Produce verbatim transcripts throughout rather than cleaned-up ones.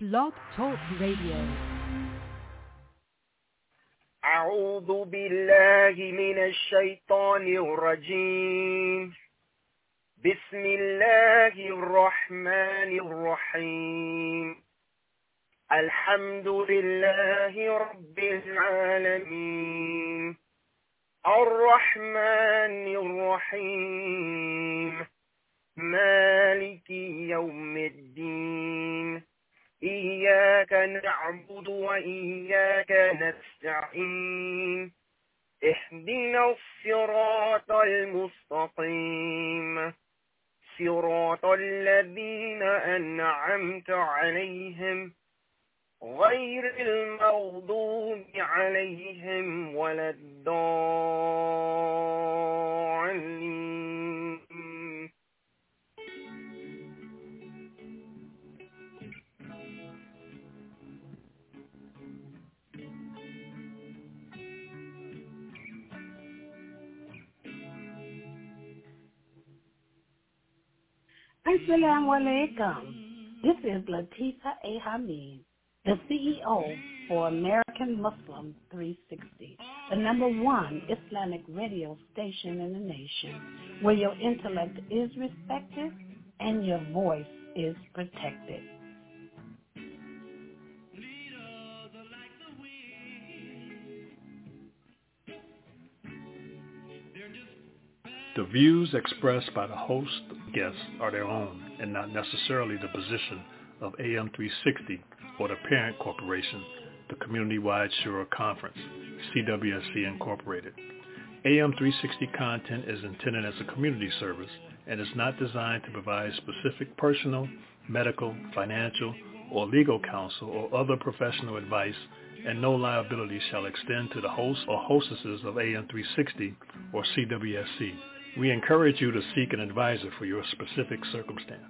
Blog Talk Radio. أعوذ بالله من الشيطان الرجيم. بسم الله الرحمن الرحيم. الحمد لله رب العالمين الرحمن الرحيم مالك يوم الدين إياك نعبد وإياك نستعين اهدنا الصراط المستقيم صراط الذين أنعمت عليهم غير المغضوب عليهم ولا الضالين. Assalamu alaikum. This is Latifa A. Hamid, the C E O for American Muslim three sixty, the number one Islamic radio station in the nation, where your intellect is respected and your voice is protected. The views expressed by the host and guests are their own and not necessarily the position of A M three sixty or the parent corporation, the Community-Wide Shura Conference, C W S C Incorporated. A M three sixty content is intended as a community service and is not designed to provide specific personal, medical, financial, or legal counsel or other professional advice, and no liability shall extend to the hosts or hostesses of A M three sixty or C W S C. We encourage you to seek an advisor for your specific circumstance.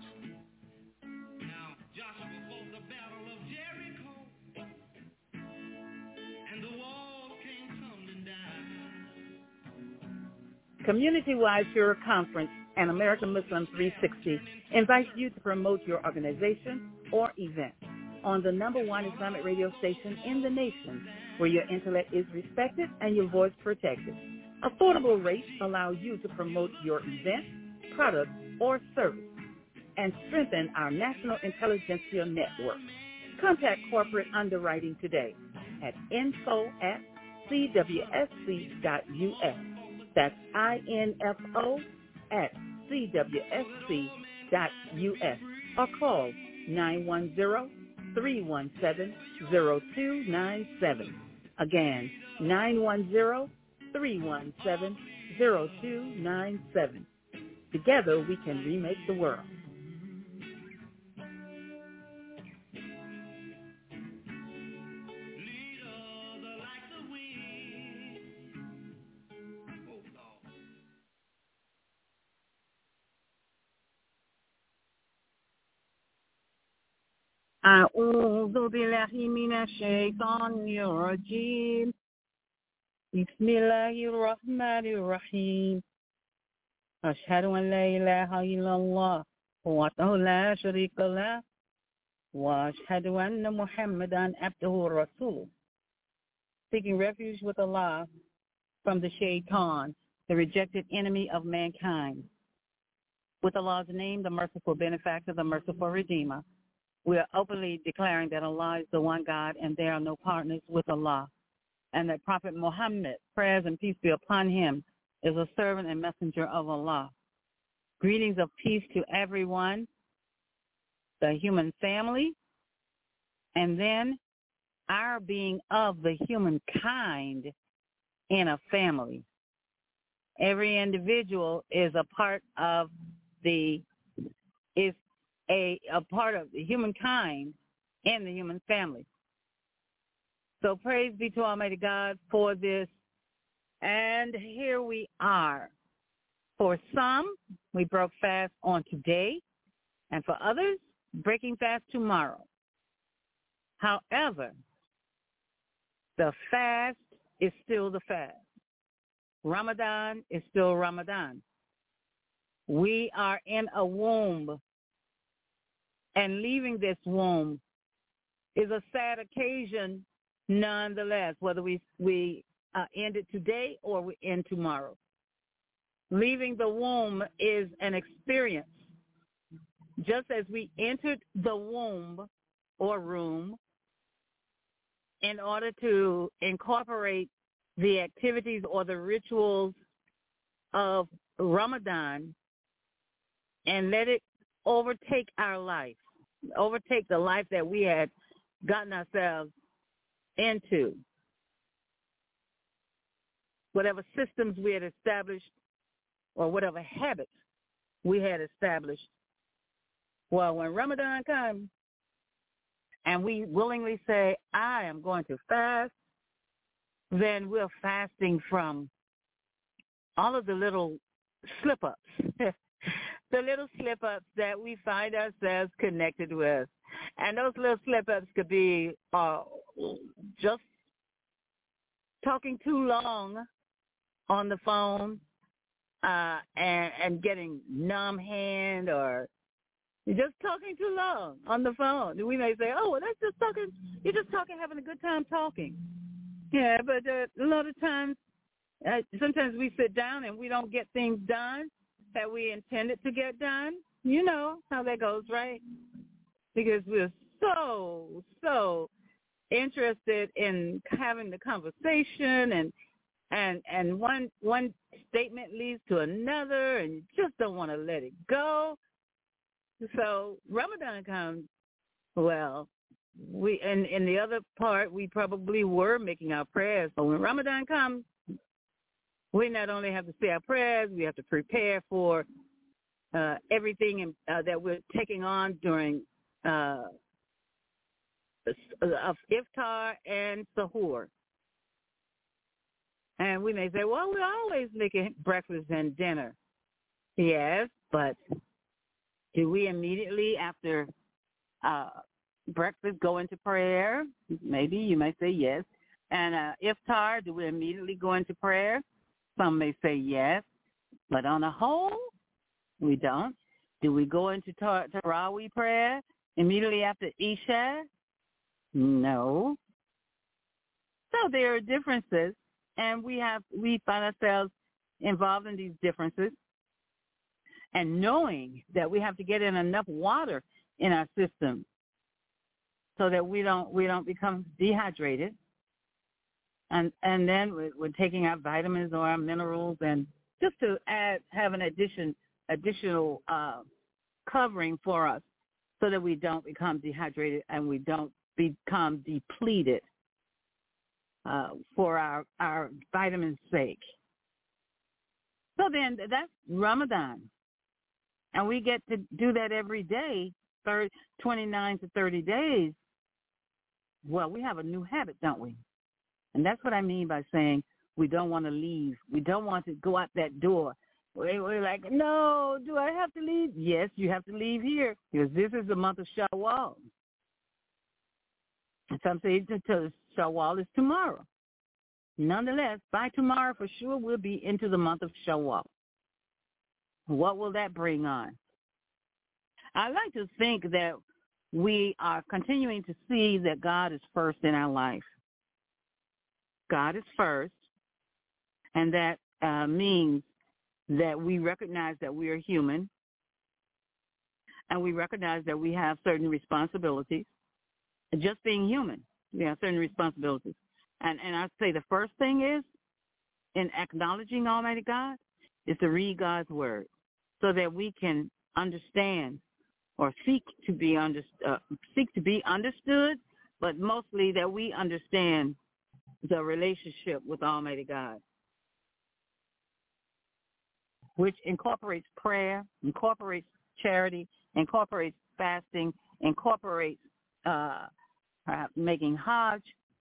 Community-Wide Shura Conference and American Muslim three sixty invites you to promote your organization or event on the number one Islamic radio station in the nation, where your intellect is respected and your voice protected. Affordable rates allow you to promote your event, product, or service and strengthen our national intelligentsia network. Contact corporate underwriting today at info at c w s c dot u s. That's I N F O at C W S C dot U S or call nine one zero, three one seven, zero two nine seven. Again, nine one zero, three one seven, zero two nine seven. Together we can remake the world. أعوذ بالله من الشيطان الرجيم بسم الله الرحمن الرحيم أشهد أن لا إله إلا الله وحده لا شريك له وأشهد أن محمدا عبده ورسوله. Seeking refuge with Allah from the Shaitan, the rejected enemy of mankind. With Allah's name, the merciful benefactor, the merciful redeemer. We are openly declaring that Allah is the one God and there are no partners with Allah, and that Prophet Muhammad, prayers and peace be upon him, is a servant and messenger of Allah. Greetings of peace to everyone, the human family, and then our being of the humankind in a family. Every individual is a part of the is A, a part of the humankind and the human family. So praise be to Almighty God for this. And here we are. For some, we broke fast on today, and for others, breaking fast tomorrow. However, the fast is still the fast. Ramadan is still Ramadan. We are in a womb, and leaving this womb is a sad occasion nonetheless, whether we, we uh, end it today or we end tomorrow. Leaving the womb is an experience. Just as we entered the womb or room in order to incorporate the activities or the rituals of Ramadan and let it overtake our life, overtake the life that we had gotten ourselves into. Whatever systems we had established or whatever habits we had established. Well, when Ramadan comes and we willingly say, I am going to fast, then we're fasting from all of the little slip-ups, the little slip-ups that we find ourselves connected with. And those little slip-ups could be uh, just talking too long on the phone uh, and, and getting numb hand, or just talking too long on the phone. We may say, oh, well, that's just talking, you're just talking, having a good time talking. Yeah, but uh, a lot of times, uh, sometimes we sit down and we don't get things done that we intended to get done. You know how that goes, right? Because we're so, so interested in having the conversation, and and and one one statement leads to another, and you just don't want to let it go. So Ramadan comes, well, we and in the other part, we probably were making our prayers. But when Ramadan comes, we not only have to say our prayers, we have to prepare for uh, everything in, uh, that we're taking on during uh, of iftar and sahur. And we may say, well, we're always making breakfast and dinner. Yes, but do we immediately after uh, breakfast go into prayer? Maybe you may say yes. And uh, iftar, do we immediately go into prayer? Some may say yes. But on the whole, we don't. Do we go into tar- Tarawih prayer immediately after Isha? No. So there are differences, and we have we find ourselves involved in these differences. And knowing that we have to get in enough water in our system so that we don't we don't become dehydrated, and and then we're, we're taking our vitamins or our minerals, and just to add have an addition additional uh, covering for us so that we don't become dehydrated and we don't become depleted uh, for our our vitamins' sake. So then that's Ramadan. And we get to do that every day, twenty-nine to thirty days. Well, we have a new habit, don't we? And that's what I mean by saying we don't want to leave. We don't want to go out that door. We're like, no, do I have to leave? Yes, you have to leave here because this is the month of Shawwal. And some say Shawwal is tomorrow. Nonetheless, by tomorrow for sure we'll be into the month of Shawwal. What will that bring on? I like to think that we are continuing to see that God is first in our life. God is first, and that uh, means that we recognize that we are human, and we recognize that we have certain responsibilities. Just being human, we have certain responsibilities. And, and I say the first thing is, in acknowledging Almighty God, is to read God's word so that we can understand or seek to be under, uh, seek to be understood, but mostly that we understand the relationship with Almighty God, which incorporates prayer, incorporates charity, incorporates fasting, incorporates uh, perhaps making Hajj.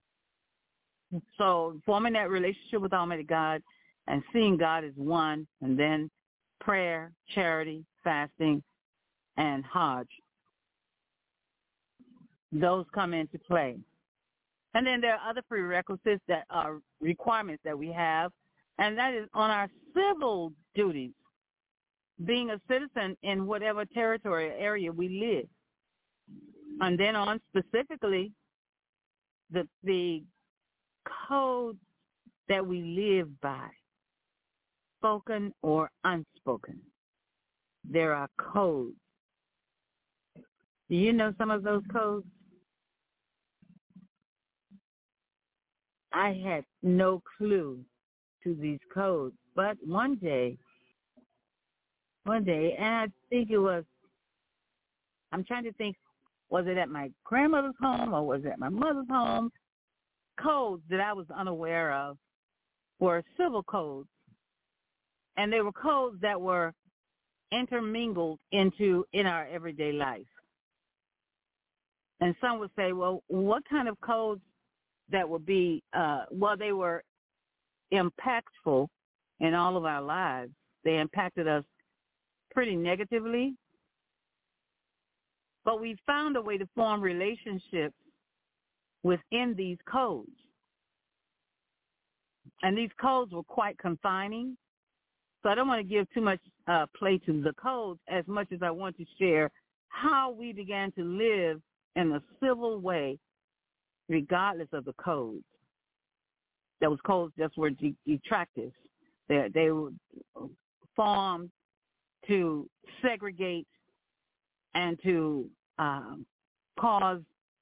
So forming that relationship with Almighty God and seeing God as one, and then prayer, charity, fasting, and Hajj. Those come into play. And then there are other prerequisites that are requirements that we have, and that is on our civil duties, being a citizen in whatever territory or area we live. And then on specifically the the code that we live by, spoken or unspoken. There are codes. Do you know some of those codes? I had no clue to these codes, but one day, one day, and I think it was, I'm trying to think, was it at my grandmother's home or was it at my mother's home? Codes that I was unaware of were civil codes, and they were codes that were intermingled into in our everyday life. And some would say, well, what kind of codes that would be, uh, well, they were impactful in all of our lives. They impacted us pretty negatively. But we found a way to form relationships within these codes. And these codes were quite confining. So I don't want to give too much uh, play to the codes as much as I want to share how we began to live in a civil way regardless of the codes. Those codes just were de- detractors. They, they were formed to segregate and to uh, cause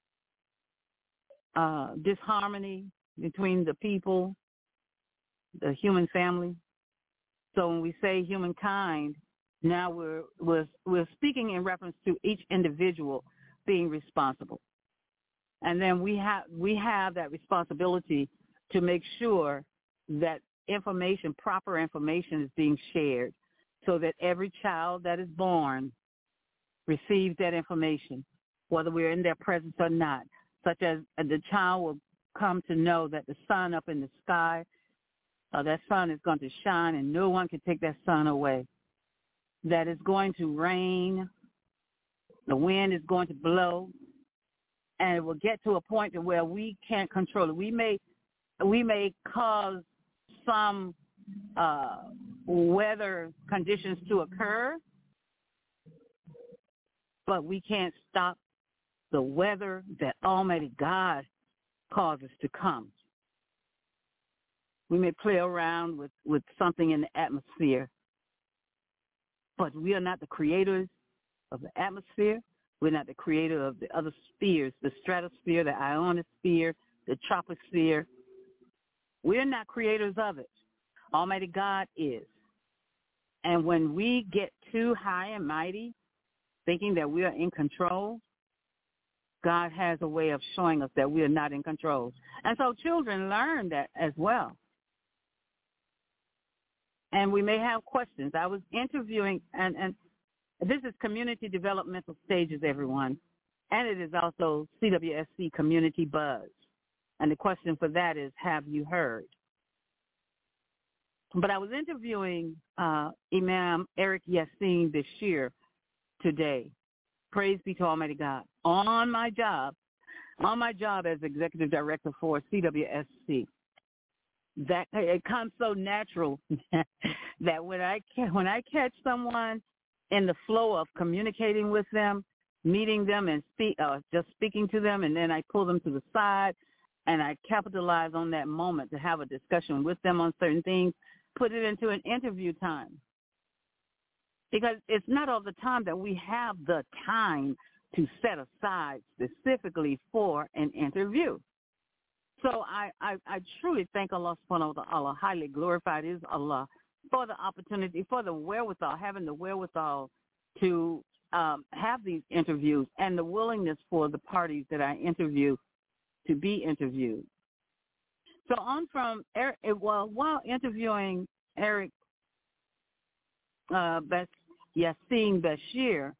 uh, disharmony between the people, the human family. So when we say humankind, now we're, we're, we're speaking in reference to each individual being responsible. And then we have we have that responsibility to make sure that information, proper information is being shared so that every child that is born receives that information, whether we're in their presence or not, such as the child will come to know that the sun up in the sky, uh, that sun is going to shine and no one can take that sun away, that it's going to rain, the wind is going to blow, and it will get to a point to where we can't control it. We may, we may cause some uh, weather conditions to occur, but we can't stop the weather that Almighty God causes to come. We may play around with, with something in the atmosphere, but we are not the creators of the atmosphere. We're not the creator of the other spheres, the stratosphere, the ionosphere, the troposphere. We're not creators of it. Almighty God is. And when we get too high and mighty, thinking that we are in control, God has a way of showing us that we are not in control. And so children learn that as well. And we may have questions. I was interviewing, and, and this is Community Developmental Stages, everyone, and it is also C W S C Community Buzz. And the question for that is, have you heard? But I was interviewing uh, Imam Eric Yassin Bashir today. Praise be to Almighty God. On my job, on my job as Executive Director for C W S C, that it comes so natural that when I when I catch someone in the flow of communicating with them, meeting them and speak, uh, just speaking to them, and then I pull them to the side and I capitalize on that moment to have a discussion with them on certain things, put it into an interview time. Because it's not all the time that we have the time to set aside specifically for an interview. So I, I, I truly thank Allah subhanahu wa ta'ala, highly glorified is Allah, for the opportunity, for the wherewithal, having the wherewithal to um, have these interviews and the willingness for the parties that I interview to be interviewed. So on from, Eric, well, while interviewing Eric uh, Bas- Yassin Bashir,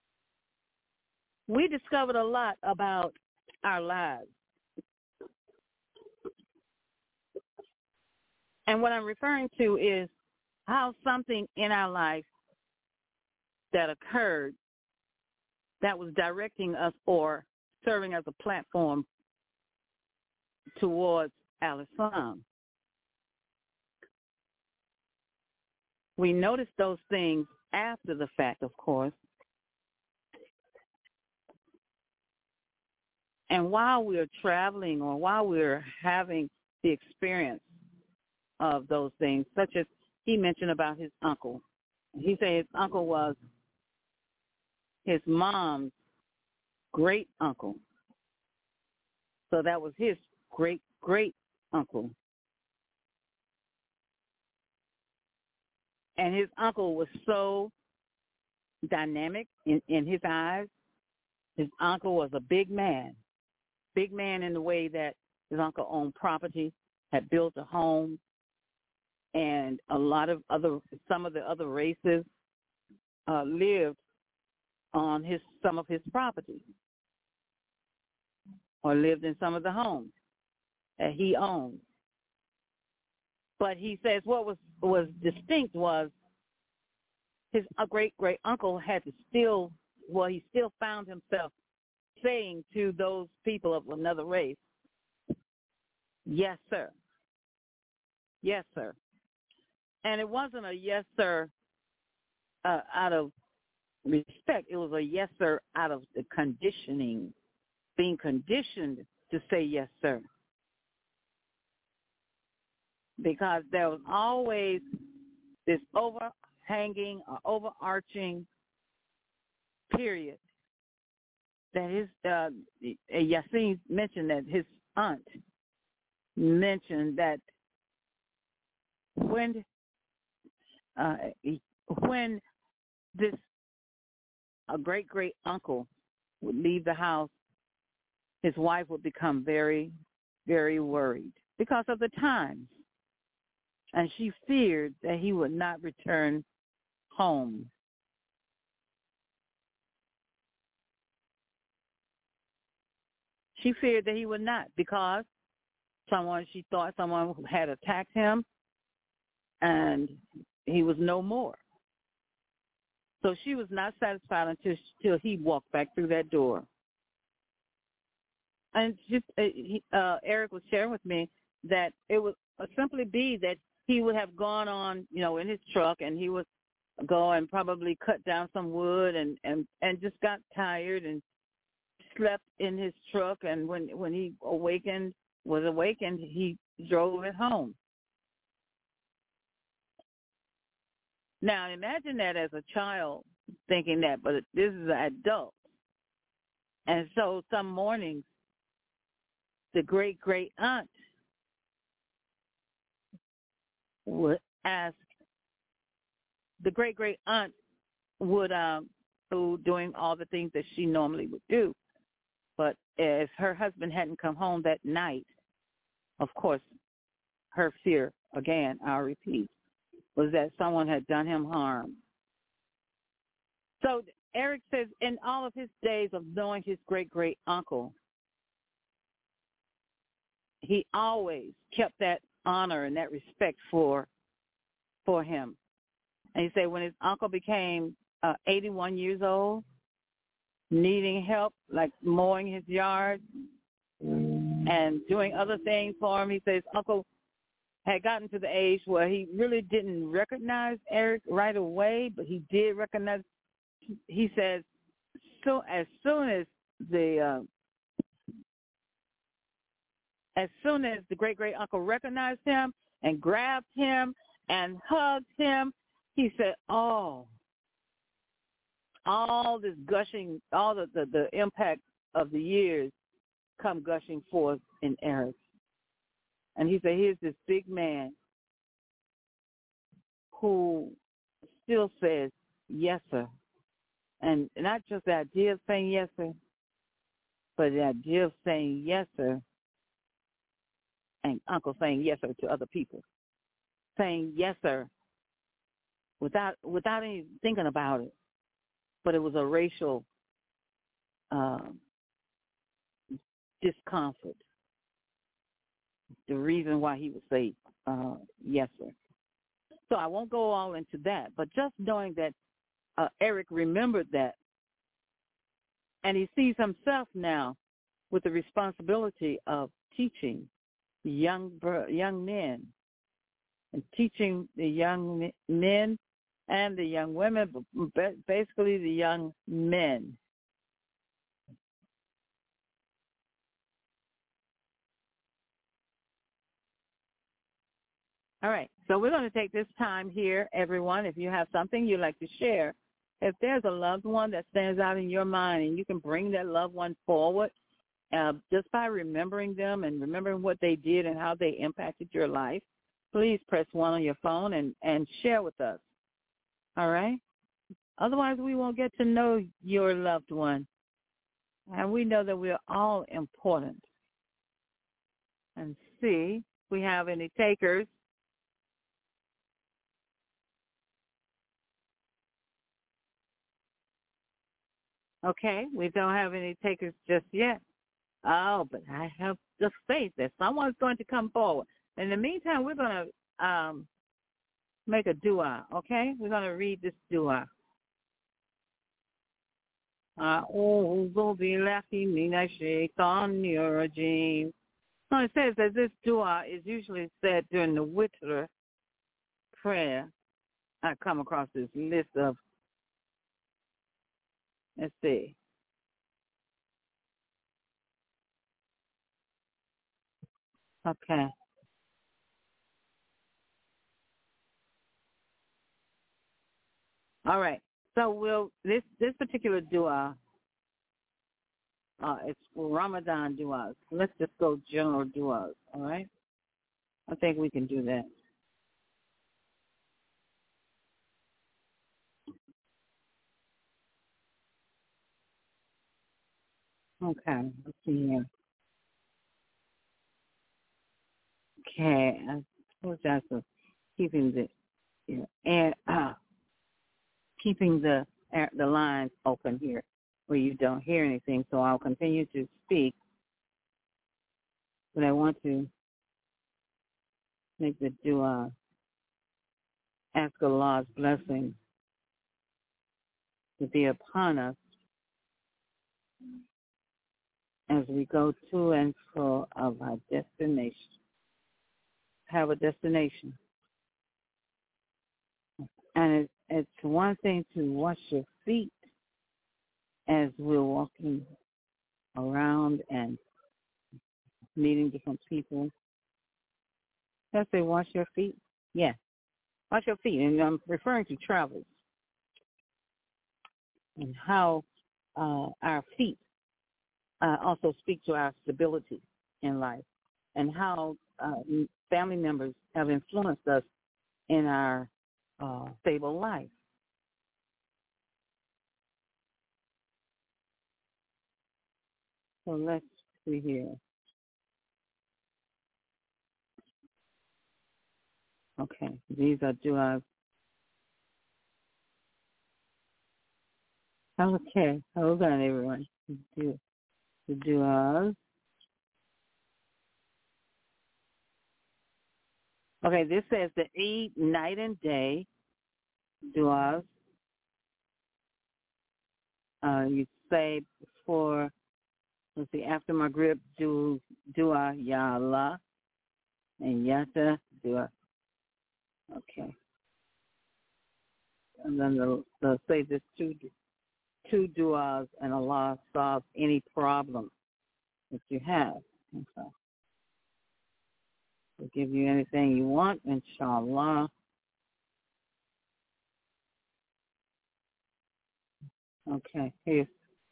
we discovered a lot about our lives. And what I'm referring to is how something in our life that occurred that was directing us or serving as a platform towards Al-Islam. We noticed those things after the fact, of course. And while we're traveling or while we're having the experience of those things, such as he mentioned about his uncle. He said his uncle was his mom's great uncle. So that was his great great uncle. And his uncle was so dynamic in, in his eyes. His uncle was a big man. Big man in the way that his uncle owned property, had built a home, and a lot of other, some of the other races uh, lived on his some of his property, or lived in some of the homes that he owned. But he says what was was distinct was his great great uncle had to still, well, he still found himself saying to those people of another race, yes, sir. Yes, sir. And it wasn't a yes, sir, uh, out of respect. It was a yes, sir, out of the conditioning, being conditioned to say yes, sir. Because there was always this overhanging or overarching period that his, uh, Yasin mentioned that his aunt mentioned that when uh, when this a great great uncle would leave the house, his wife would become very, very worried because of the times, and she feared that he would not return home. She feared that he would not because someone, she thought someone had attacked him and he was no more. So she was not satisfied until, until he walked back through that door. And just uh, he, uh, Eric was sharing with me that it would simply be that he would have gone on, you know, in his truck, and he would go and probably cut down some wood and, and, and just got tired and slept in his truck, and when when he awakened was awakened he drove it home. Now imagine that as a child thinking that, but this is an adult. And so some mornings the great great aunt would ask the great great aunt would um who doing all the things that she normally would do. But if her husband hadn't come home that night, of course, her fear, again, I'll repeat, was that someone had done him harm. So Eric says in all of his days of knowing his great-great-uncle, he always kept that honor and that respect for for him. And he said when his uncle became uh, eighty-one years old, needing help, like mowing his yard and doing other things for him. He says uncle had gotten to the age where he really didn't recognize Eric right away, but he did recognize. He says, so as soon as the uh, as soon as the great great uncle recognized him and grabbed him and hugged him, he said, "Oh." All this gushing, all the, the, the impact of the years come gushing forth in Eric. And he said, here's this big man who still says, yes, sir. And not just the idea of saying yes, sir, but the idea of saying yes, sir, and uncle saying yes, sir to other people. Saying yes, sir, without without any thinking about it. But it was a racial uh, discomfort. The reason why he would say, uh, yes, sir. So I won't go all into that, but just knowing that uh, Eric remembered that, and he sees himself now with the responsibility of teaching young young men and teaching the young men and the young women, but basically the young men, All right. So we're going to take this time here, everyone. If you have something you'd like to share, if there's a loved one that stands out in your mind and you can bring that loved one forward uh, just by remembering them and remembering what they did and how they impacted your life, please press one on your phone and, and share with us. All right? Otherwise, we won't get to know your loved one. And we know that we're all important. And see if we have any takers. Okay, we don't have any takers just yet. Oh, but I have the faith that someone's going to come forward. In the meantime, we're going to um, make a dua, okay? We're going to read this dua. أعوذ بالله من الشيطان الرجيم. So it says that this dua is usually said during the witr prayer. I come across this list of, let's see. Okay. All right. So we'll this this particular dua, uh, it's Ramadan duas. Let's just go general duas. All right. I think we can do that. Okay. Let's see here. Okay. I apologize for keeping the you know, and uh, keeping the the lines open here where you don't hear anything. So I'll continue to speak, but I want to make the dua, ask Allah's blessing to be upon us as we go to and fro of our destination. Have a destination. And it, it's one thing to wash your feet as we're walking around and meeting different people. Let's say wash your feet. Yeah, wash your feet. And I'm referring to travels and how uh, our feet uh, also speak to our stability in life and how uh, family members have influenced us in our uh, stable life. So let's see here. Okay, these are duas. Okay, hold on, everyone. Do the duas. Okay, this says the Eid night and day duas. Uh, you say before, let's see, after Maghrib, do dua ya Allah, and yata dua. Okay. And then they'll, they'll say this two, two duas, and Allah solves any problem that you have. Okay. We'll give you anything you want, inshallah. Okay, here.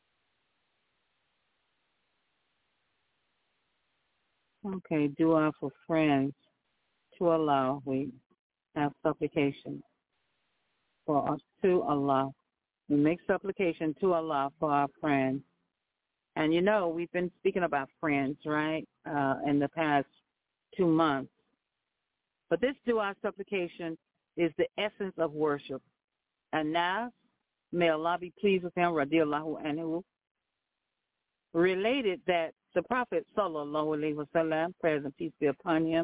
Okay, dua for friends. To Allah, we have supplication for us to Allah. We make supplication to Allah for our friends. And you know, we've been speaking about friends, right, uh, in the past two months. But this dua supplication is the essence of worship. And now, may Allah be pleased with him, radiallahu anhu, related that the Prophet, sallallahu alaihi wasallam, praise and peace be upon him,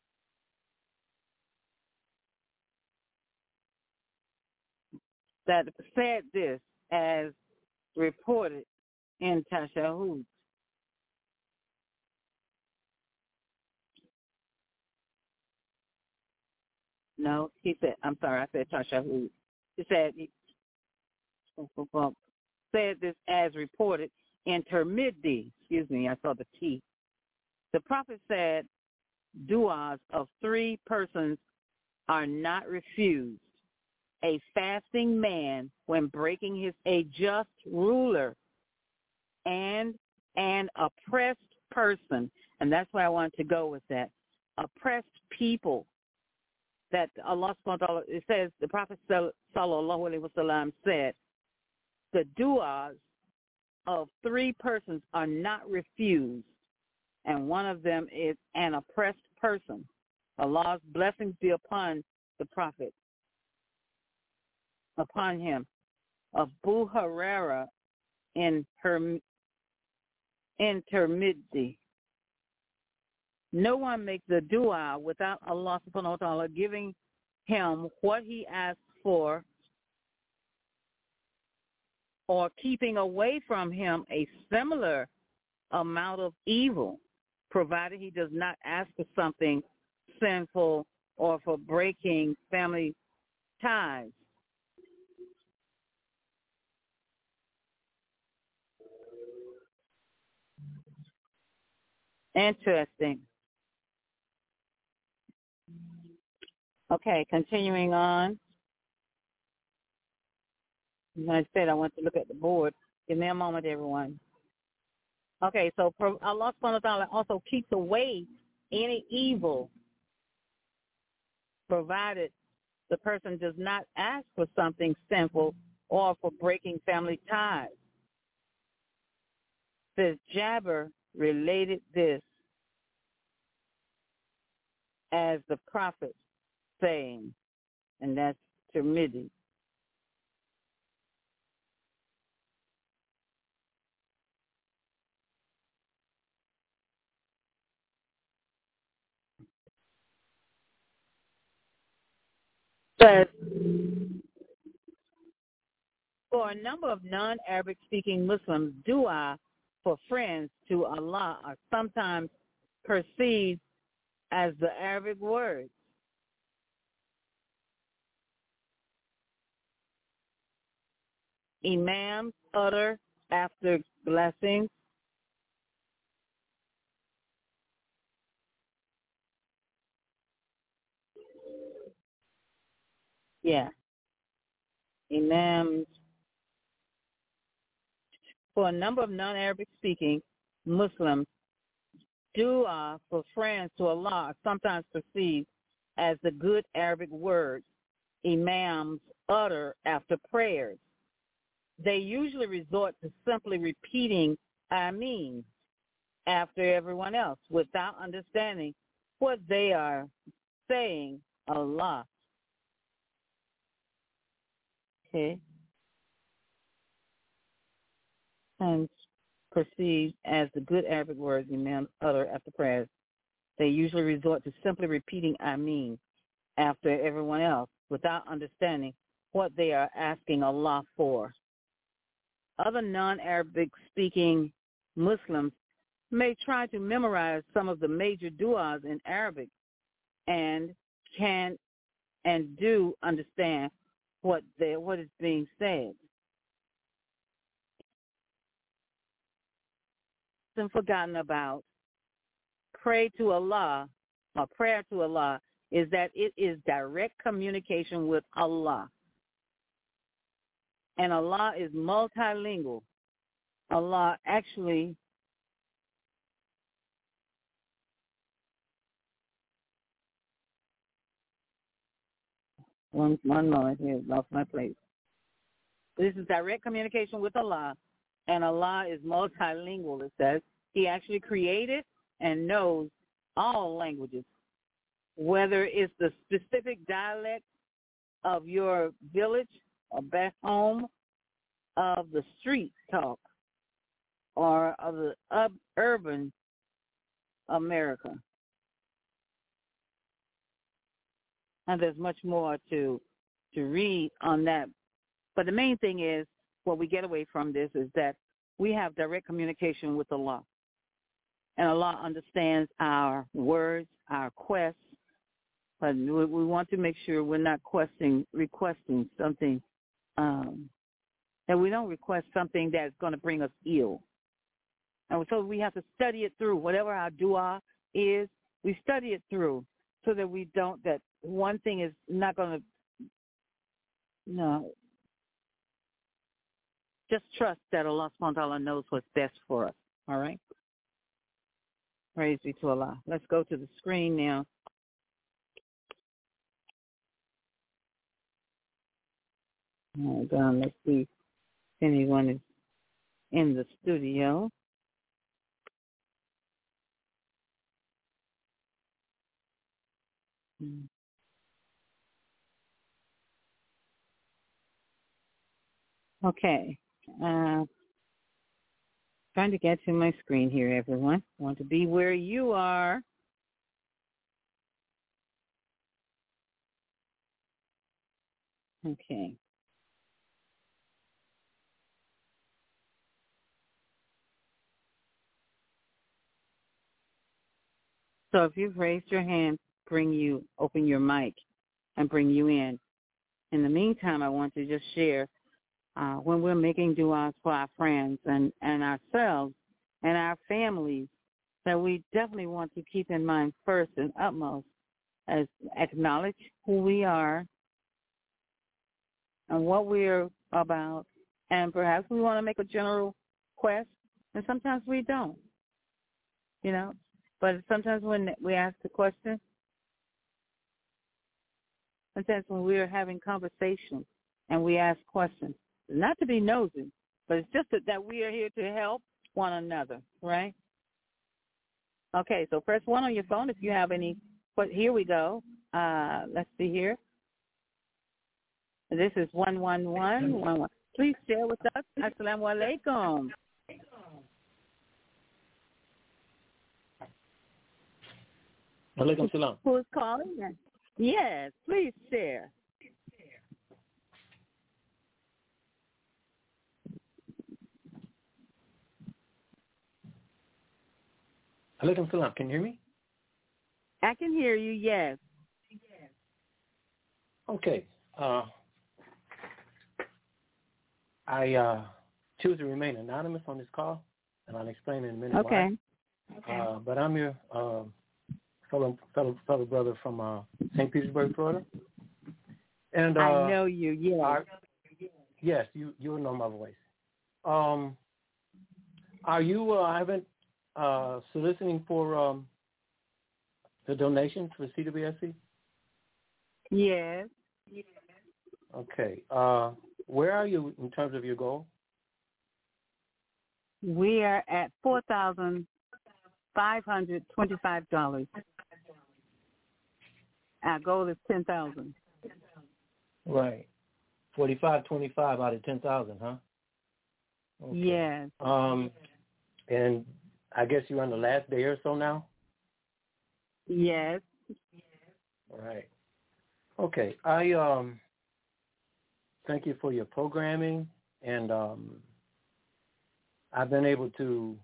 that said this as reported in Tashahhud. No, he said, I'm sorry, I said Tashahhud. He said, he said this as reported in Tirmidhi. Excuse me, I saw the T. The Prophet said duas of three persons are not refused. A fasting man when breaking his, a just ruler, and an oppressed person. And that's why I wanted to go with that. Oppressed people. That Allah subhanahu wa ta'ala, it says, the Prophet sallallahu alaihi wasallam said, the du'as of three persons are not refused, and one of them is an oppressed person. Allah's blessings be upon the Prophet, upon him. Abu Huraira in her intermedi. No one makes the dua without Allah subhanahu wa ta'ala giving him what he asks for or keeping away from him a similar amount of evil, provided he does not ask for something sinful or for breaking family ties. Interesting. Okay, continuing on. As I said, I want to look at the board. Give me a moment, everyone. Okay, so Allah subhanahu wa ta'ala also keeps away any evil, provided the person does not ask for something sinful or for breaking family ties. Says Jabir related this as the Prophet saying, and that's Tirmidhi. Says, for a number of non-Arabic speaking Muslims, dua for friends to Allah are sometimes perceived as the Arabic words. Imams utter after blessings. Yeah. Imams. For a number of non-Arabic speaking Muslims, dua for friends to Allah are sometimes perceived as the good Arabic words imams utter after prayers. They usually resort to simply repeating Ameen after everyone else without understanding what they are saying, Allah. Okay. And perceived as the good Arabic words imams utter after prayers. They usually resort to simply repeating Ameen after everyone else without understanding what they are asking Allah for. Other non-Arabic speaking Muslims may try to memorize some of the major du'as in Arabic and can and do understand what they what is being said. And forgotten about pray to Allah or prayer to Allah is that it is direct communication with Allah. And Allah is multilingual. Allah actually one one moment here, lost my place. This is direct communication with Allah, and Allah is multilingual, it says. He actually created and knows all languages, whether it's the specific dialect of your village or back home, of the street talk, or of the up urban America. And there's much more to to read on that. But the main thing is, what we get away from this is that we have direct communication with Allah. And Allah understands our words, our quests, but we, we want to make sure we're not questing, requesting something, um, that we don't request something that's going to bring us ill. And so we have to study it through. Whatever our dua is, we study it through so that we don't, that one thing is not going to, no, just trust that Allah subhanahu wa ta'ala knows what's best for us, all right? Praise be to Allah. Let's go to the screen now. Hold on, let's see if anyone is in the studio. Okay. Uh, trying to get to my screen here, everyone. I want to be where you are. Okay. So if you've raised your hand, bring you, open your mic and bring you in. In the meantime, I want to just share uh, when we're making du'as for our friends and, and ourselves and our families, that we definitely want to keep in mind first and utmost as acknowledge who we are and what we're about, and perhaps we want to make a general request, and sometimes we don't, you know. But sometimes when we ask the question, sometimes when we're having conversation and we ask questions, not to be nosy, but it's just that, that we are here to help one another, right? Okay, so press one on your phone if you have any. But here we go. Uh, let's see here. This is one one one one one. Please share with us. Assalamu alaikum. Alaikum salam. Who is calling? Yes, please share. Alaikum salam. Can you hear me? I can hear you, yes. Okay. Uh, I uh, choose to remain anonymous on this call, and I'll explain in a minute okay. why. Uh, but I'm your uh, fellow, fellow fellow brother from uh, Saint Petersburg, Florida. And uh, I know you, yes. Our, yes, you you'll know my voice. Um, are you? Uh, I haven't uh, soliciting for um, the donations for C W S C. Yes. Okay. Uh, where are you in terms of your goal? We are at four thousand five hundred twenty-five dollars. Our goal is ten thousand. Right. Forty-five twenty-five out of ten thousand, huh? Okay. Yes. Um, and I guess you're on the last day or so now. Yes. All right. Okay. I um. Thank you for your programming, and um, I've been able to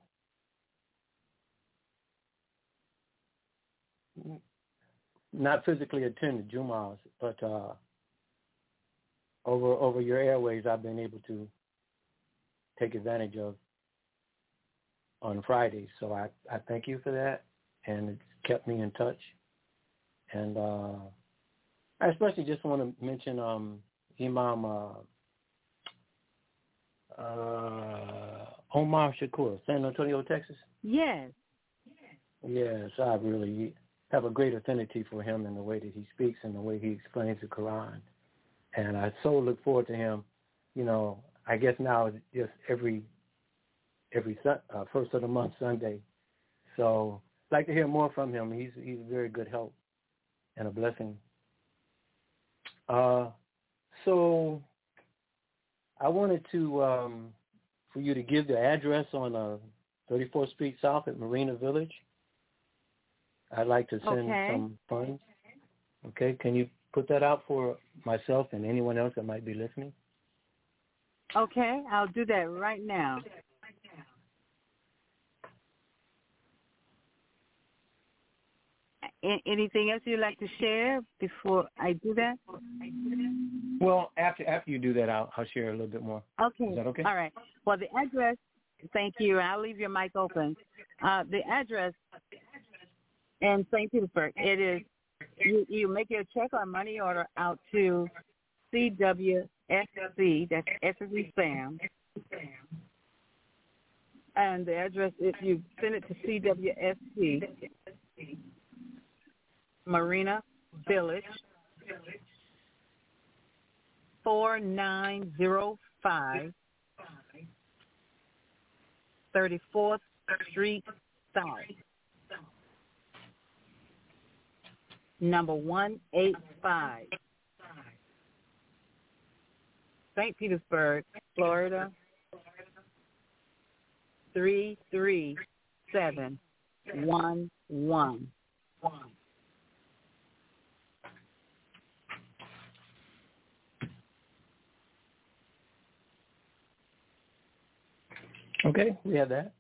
not physically attend the Jumas, but uh, over over your airways, I've been able to take advantage of on Fridays. So I, I thank you for that, and it's kept me in touch. And uh, I especially just want to mention um, Imam uh, uh, Omar Shakur, San Antonio, Texas. Yes. Yes, I really have a great affinity for him and the way that he speaks and the way he explains the Quran. And I so look forward to him. You know, I guess now it's just every every uh, first of the month Sunday. So I'd like to hear more from him. He's he's a very good help and a blessing. Uh, so I wanted to um, for you to give the address on uh, thirty-fourth Street South at Marina Village. I'd like to send okay. some funds. Okay, can you put that out for myself and anyone else that might be listening? Okay, I'll do that right now. Anything else you'd like to share before I do that? Well, after after you do that, I'll, I'll share a little bit more. Okay. Is that okay? All right. Well, the address, thank you. I'll leave your mic open. Uh, the address in Saint Petersburg, it is you, you make your check or money order out to C W S C, that's S as in Sam, and the address, if you send it to C W S C, Marina Village, four nine zero five, thirty-fourth Street South, number one eighty-five, Saint Petersburg, Florida, three three seven one one. Okay, we have that.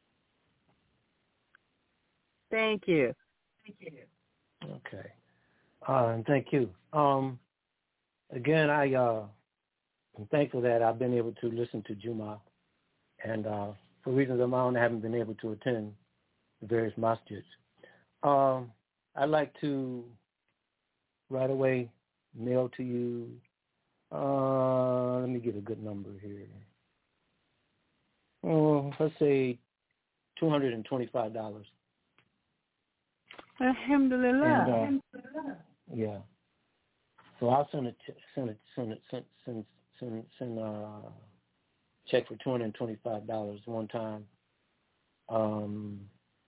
Thank you. Thank you. Okay. Uh, and thank you. Um, again, I, uh, I'm thankful that I've been able to listen to Juma. And uh, for reasons of my own, I haven't been able to attend the various masjids. Um, I'd like to right away mail to you, uh, let me get a good number here. Oh, let's say two hundred twenty-five dollars. Alhamdulillah. And, uh, yeah. So I'll send it, send it, send it, send, send, send, send a check for two hundred twenty-five dollars one time. Um,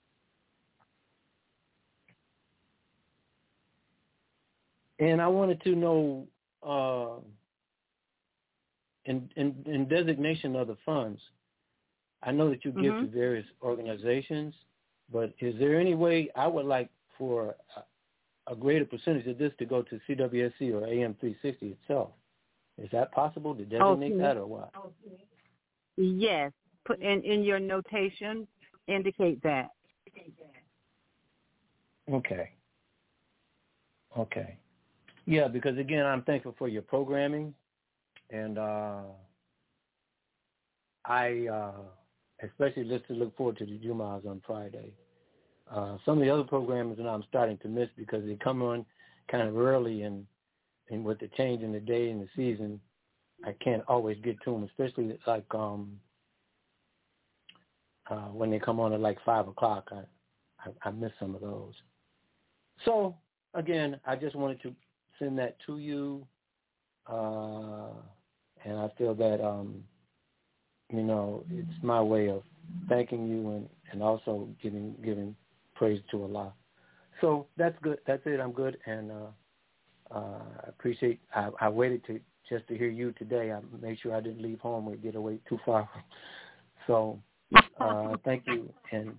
and I wanted to know, uh, in, in, in designation of the funds, I know that you give mm-hmm. to various organizations, but is there any way I would like for a, a greater percentage of this to go to C W S C or A M three sixty itself? Is that possible to designate okay. that or what? Yes. Put in, in your notation, indicate that. Okay. Okay. Yeah, because again, I'm thankful for your programming, and uh, I uh, especially let's look forward to the Jumas on Friday. Uh, some of the other programs that I'm starting to miss because they come on kind of early, and, and with the change in the day and the season, I can't always get to them, especially like um, uh, when they come on at like five o'clock. I, I, I miss some of those. So, again, I just wanted to send that to you, uh, and I feel that, um, you know, it's my way of thanking you and, and also giving giving praise to Allah. So that's good. That's it. I'm good, and uh, uh, I appreciate. I, I waited to just to hear you today. I made sure I didn't leave home or get away too far. So uh, thank you, and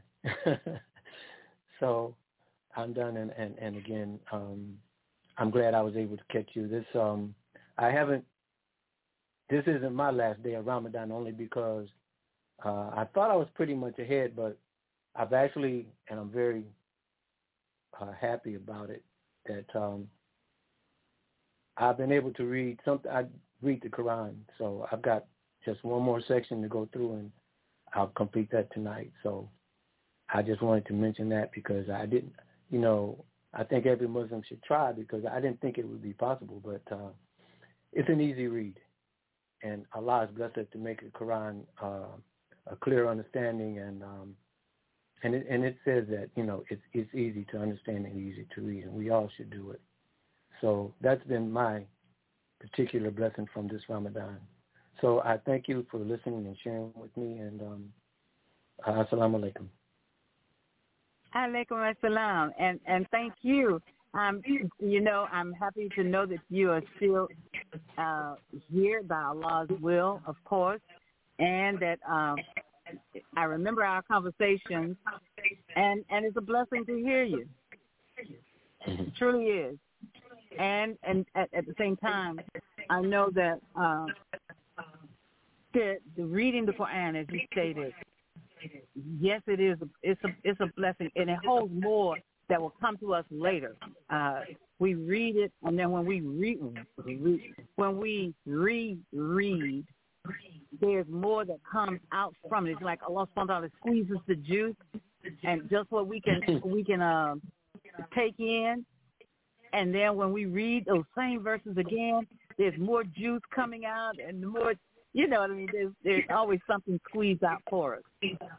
so I'm done. And, and, and again, um, I'm glad I was able to catch you. This um, I haven't. This isn't my last day of Ramadan only because uh, I thought I was pretty much ahead, but I've actually, and I'm very uh, happy about it, that um, I've been able to read something. I read the Quran, so I've got just one more section to go through, and I'll complete that tonight. So I just wanted to mention that because I didn't, you know, I think every Muslim should try because I didn't think it would be possible, but uh, it's an easy read. And Allah has blessed us to make the Quran uh, a clear understanding, and um, and it and it says that you know it's it's easy to understand and easy to read, and we all should do it. So that's been my particular blessing from this Ramadan. So I thank you for listening and sharing with me, and um, assalamu alaikum. Alaikum assalam, and and thank you. Um, you know, I'm happy to know that you are still uh, here by Allah's will, of course, and that um, I remember our conversations, and, and it's a blessing to hear you. It truly is. And and at, at the same time, I know that uh, the, the reading the Quran, as you stated, yes, it is. It's a it's a blessing, and it holds more that will come to us later. Uh, we read it, and then when we read, re, when we reread, there's more that comes out from it. It's like Allah subhanahu wa ta'ala squeezes the juice, and just what we can we can uh, take in, And then when we read those same verses again, there's more juice coming out and more, you know what I mean? There's, there's always something squeezed out for us.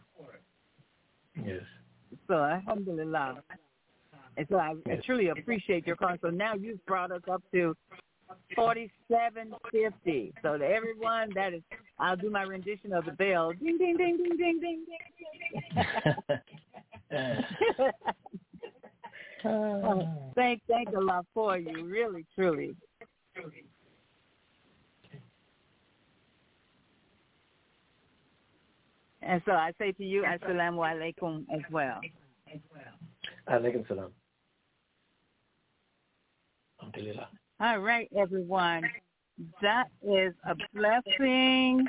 Yes. So, alhamdulillah. And so I, I truly appreciate your call. So now you've brought us up to forty-seven fifty. So to everyone, that is, I'll do my rendition of the bell. Ding, ding, ding, ding, ding, ding, ding. uh, thank, thank Allah for you, really, truly. And so I say to you, Assalamu alaikum as well. Alaikum salam. Alhamdulillah. All right, everyone. That is a blessing.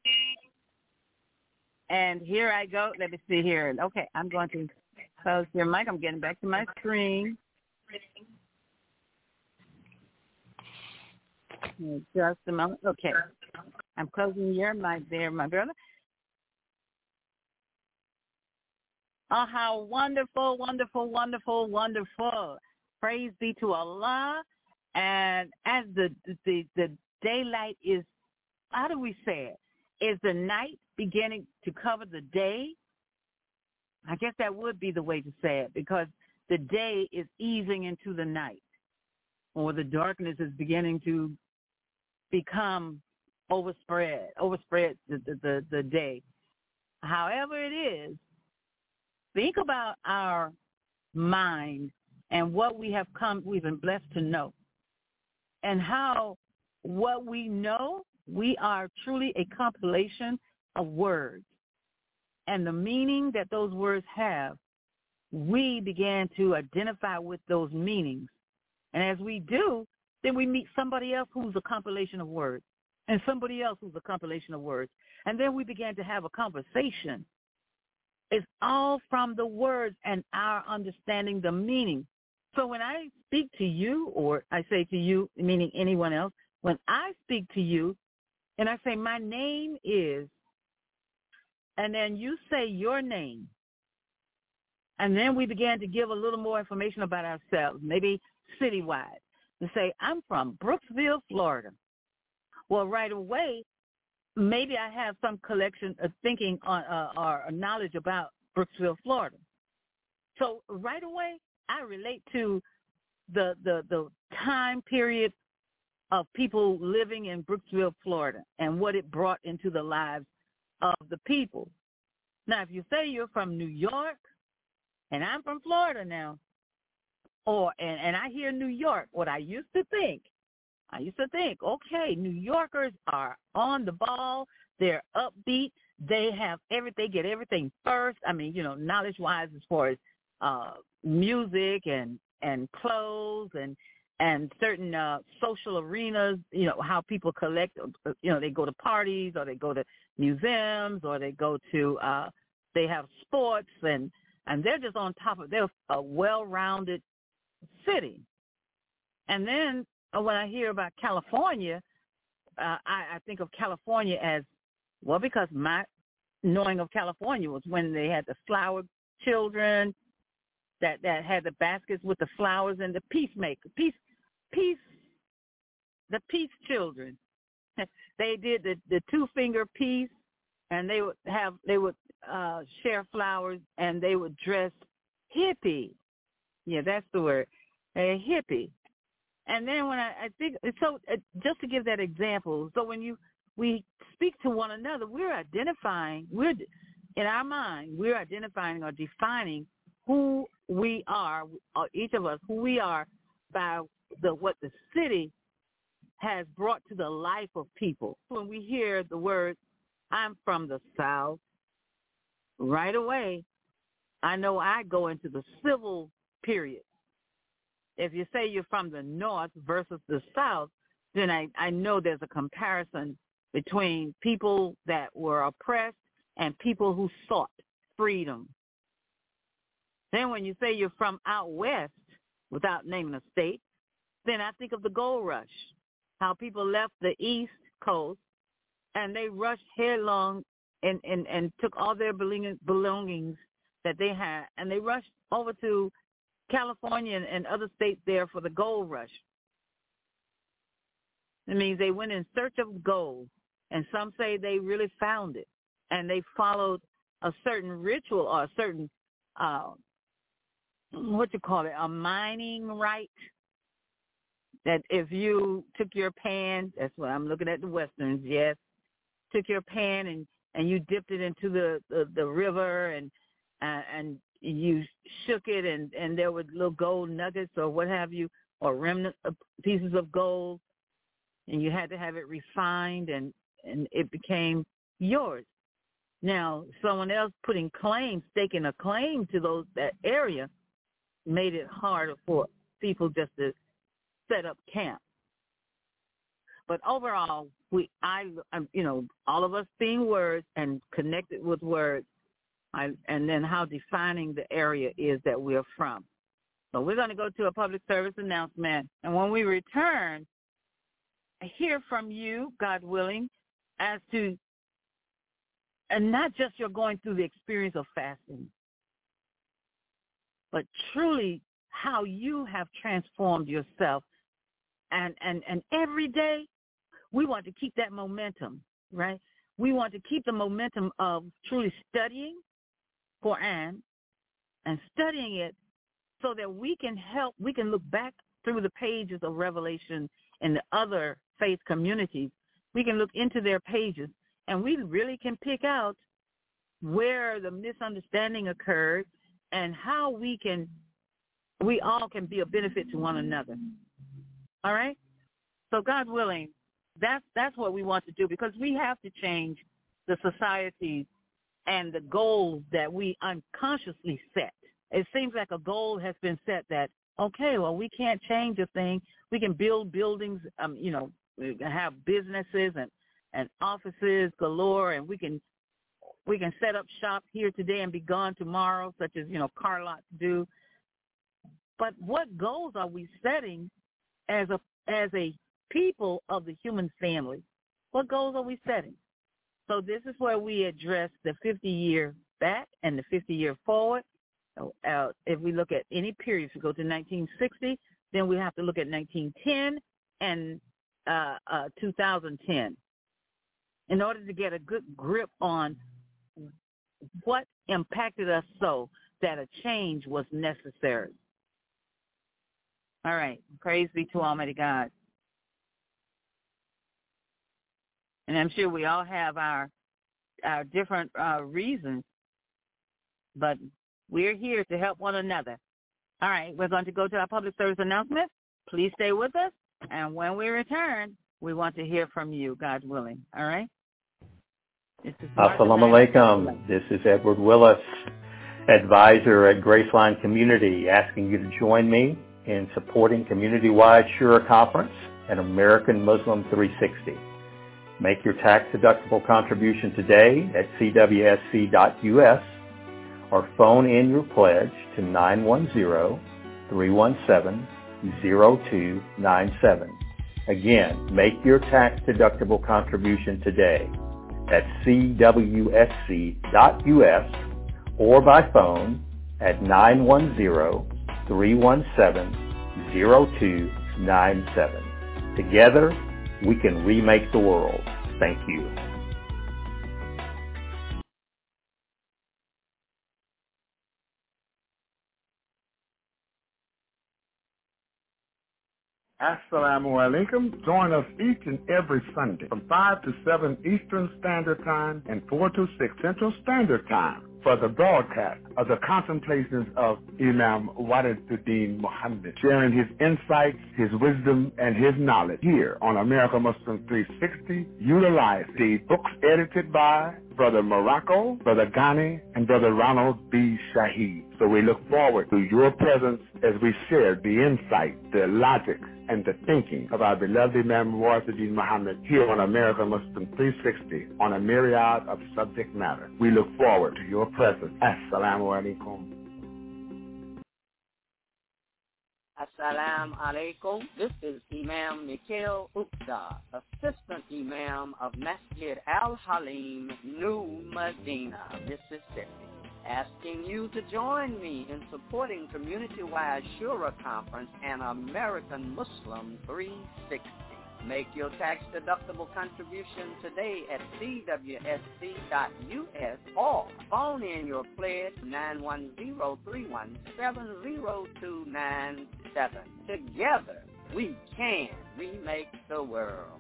And here I go. Let me see here. Okay, I'm going to close your mic. I'm getting back to my screen. Just a moment. Okay. I'm closing your mic there, my brother. Oh, how wonderful, wonderful, wonderful, wonderful. Praise be to Allah. And as the, the the daylight is, how do we say it? Is the night beginning to cover the day? I guess that would be the way to say it, because the day is easing into the night, or the darkness is beginning to become overspread, overspread the, the, the, the day. However it is, think about our mind and what we have come, we've been blessed to know. And how what we know, we are truly a compilation of words. And the meaning that those words have, we began to identify with those meanings. And as we do, then we meet somebody else who's a compilation of words, and somebody else who's a compilation of words. And then we began to have a conversation. It's all from the words and our understanding the meaning. So when I speak to you, or I say to you, meaning anyone else, when I speak to you and I say my name is, and then you say your name, and then we began to give a little more information about ourselves, maybe citywide, to say, I'm from Brooksville, Florida. Well, right away, maybe I have some collection of thinking on, uh, or knowledge about Brooksville, Florida. So right away, I relate to the, the the time period of people living in Brooksville, Florida, and what it brought into the lives of the people. Now, if you say you're from New York, and I'm from Florida now, or and, and I hear New York, what I used to think, I used to think, okay, New Yorkers are on the ball, they're upbeat, they have everything, they get everything first. I mean, you know, knowledge-wise as far as uh, music and, and clothes and and certain uh, social arenas, you know, how people collect, you know, they go to parties or they go to museums or they go to, uh, they have sports and, and they're just on top of, they're a well-rounded city. And then when I hear about California, uh, I, I think of California as, well, because my knowing of California was when they had the flower children that, that had the baskets with the flowers and the peacemaker, peace, peace, the peace children. They did the, the two-finger peace, and they would have, they would uh, share flowers, and they would dress hippie. Yeah, that's the word, a hippie. And then when I, I think, so uh, just to give that example, so when you, we speak to one another, we're identifying, we're, in our mind, we're identifying or defining who we are, or each of us, who we are by the what the city has brought to the life of people. When we hear the word, I'm from the South, right away, I know I go into the civil period. If you say you're from the North versus the South, then I, I know there's a comparison between people that were oppressed and people who sought freedom. Then when you say you're from out west, without naming a state, then I think of the gold rush, how people left the East Coast and they rushed headlong and, and, and took all their belongings that they had, and they rushed over to California and, and other states there for the gold rush. It means they went in search of gold, and some say they really found it, and they followed a certain ritual or a certain, uh, what you call it, a mining rite, that if you took your pan, that's what I'm looking at the Westerns, yes, took your pan and, and you dipped it into the, the, the river and uh, and you shook it and, and there were little gold nuggets or what have you, or remnant of pieces of gold, and you had to have it refined and, and it became yours. Now, someone else putting claim, staking a claim to those that area made it harder for people just to set up camp. But overall, we, I, you know, all of us being words and connected with words, I, and then how defining the area is that we're from. So we're going to go to a public service announcement, and when we return, I hear from you, God willing, as to, and not just you're going through the experience of fasting, but truly how you have transformed yourself. And, and, and every day, we want to keep that momentum, right? We want to keep the momentum of truly studying Quran and studying it so that we can help, we can look back through the pages of Revelation and the other faith communities. We can look into their pages, and we really can pick out where the misunderstanding occurred and how we can, we all can be a benefit to one another. All right? So God willing, that's that's what we want to do, because we have to change the society and the goals that we unconsciously set. It seems like a goal has been set that, okay, well, we can't change a thing. We can build buildings, um, you know, we can have businesses and, and offices galore, and we can we can set up shop here today and be gone tomorrow, such as, you know, car lots do. But what goals are we setting as a as a people of the human family? What goals are we setting? So this is where we address the fifty-year back and the fifty-year forward. Uh, if we look at any period, if we go to nineteen sixty, then we have to look at nineteen ten and uh, uh, two thousand ten in order to get a good grip on what impacted us so that a change was necessary. All right. Praise be to Almighty God. And I'm sure we all have our our different uh, reasons, but we're here to help one another. All right. We're going to go to our public service announcement. Please stay with us. And when we return, we want to hear from you, God willing. All right? Assalamu alaikum. This is Edward Willis, advisor at Graceline Community, asking you to join me in supporting community-wide Shura Conference and American Muslim three sixty. Make your tax-deductible contribution today at c w s c dot u s or phone in your pledge to nine one zero, three one seven, zero two nine seven. Again, make your tax-deductible contribution today at c w s c dot u s or by phone at nine one zero, three one seven, zero two nine seven. Together, we can remake the world. Thank you. Assalamu alaikum. Join us each and every Sunday from five to seven Eastern Standard Time and four to six Central Standard Time for the broadcast of the contemplations of Imam Waliduddin Muhammad, sharing his insights, his wisdom, and his knowledge here on America Muslim three sixty. Utilize the books edited by Brother Morocco, Brother Ghani, and Brother Ronald B. Shaheed. So we look forward to your presence as we share the insight, the logic, and the thinking of our beloved Imam Waliduddin Muhammad here on America Muslim three sixty on a myriad of subject matter. We look forward to your presence. Assalamu alaikum. Assalamu alaikum. This is Imam Nikhil Upta, Assistant Imam of Masjid Al-Halim, New Medina, Mississippi. asking you to join me in supporting Community-Wide Shura Conference and American Muslim three sixty. Make your tax-deductible contribution today at c w s c dot u s or phone in your pledge nine one zero, three one seven, zero two nine seven. Together, we can remake the world.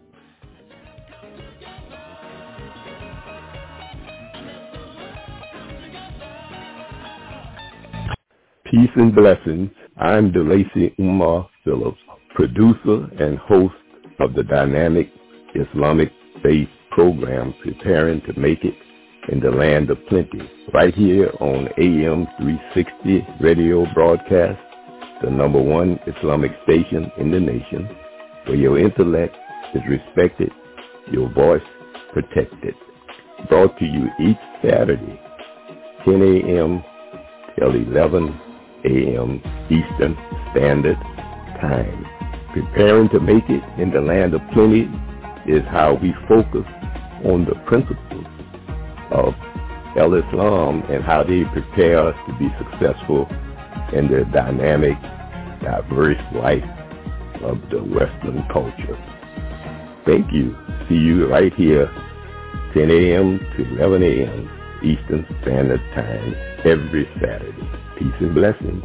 Peace and blessings. I'm DeLacy Umar Phillips, producer and host of the dynamic Islamic faith program, Preparing to Make It in the Land of Plenty, right here on A M three sixty radio broadcast, the number one Islamic station in the nation, where your intellect is respected, your voice protected. Brought to you each Saturday, ten a.m. till eleven a.m. Eastern Standard Time. Preparing to make it in the land of plenty is how we focus on the principles of Al-Islam and how they prepare us to be successful in the dynamic, diverse life of the Western culture. Thank you. See you right here, ten a.m. to eleven a.m. Eastern Standard Time every Saturday. Peace and blessings.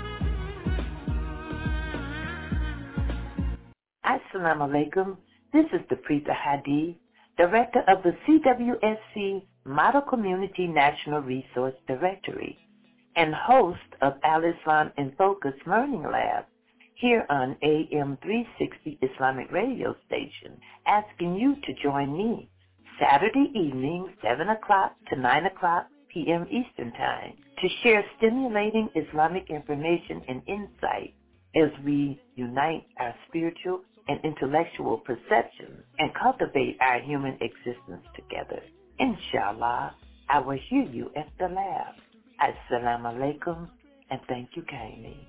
Assalamu alaikum. This is the Preeta Hadi, Director of the C W S C Model Community National Resource Directory and host of Al-Islam in Focus Learning Lab here on A M three sixty Islamic Radio Station, asking you to join me Saturday evening, seven o'clock to nine o'clock p.m. Eastern Time, to share stimulating Islamic information and insight as we unite our spiritual and intellectual perceptions and cultivate our human existence together. Inshallah, I will hear you at the lab. Assalamu alaikum, and thank you kindly.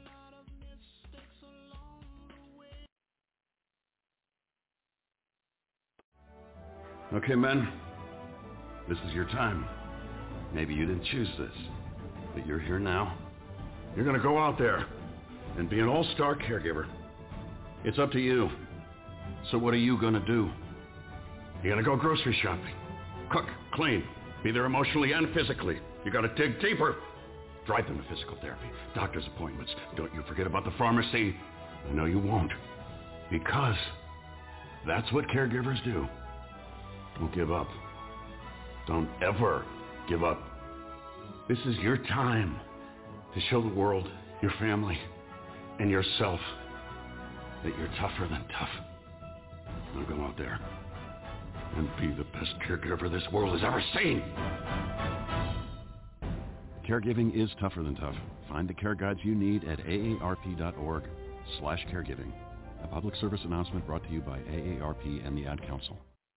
Okay, men, this is your time. Maybe you didn't choose this, but you're here now. You're going to go out there and be an all-star caregiver. It's up to you. So what are you going to do? You're going to go grocery shopping, cook, clean, be there emotionally and physically. You got to dig deeper. Drive them to physical therapy, doctor's appointments. Don't you forget about the pharmacy. I know you won't, because that's what caregivers do. Don't give up. Don't ever give up. This is your time to show the world, your family, and yourself that you're tougher than tough. Now go out there and be the best caregiver this world has ever seen. Caregiving is tougher than tough. Find the care guides you need at aarp.org slash caregiving. A public service announcement brought to you by A A R P and the Ad Council.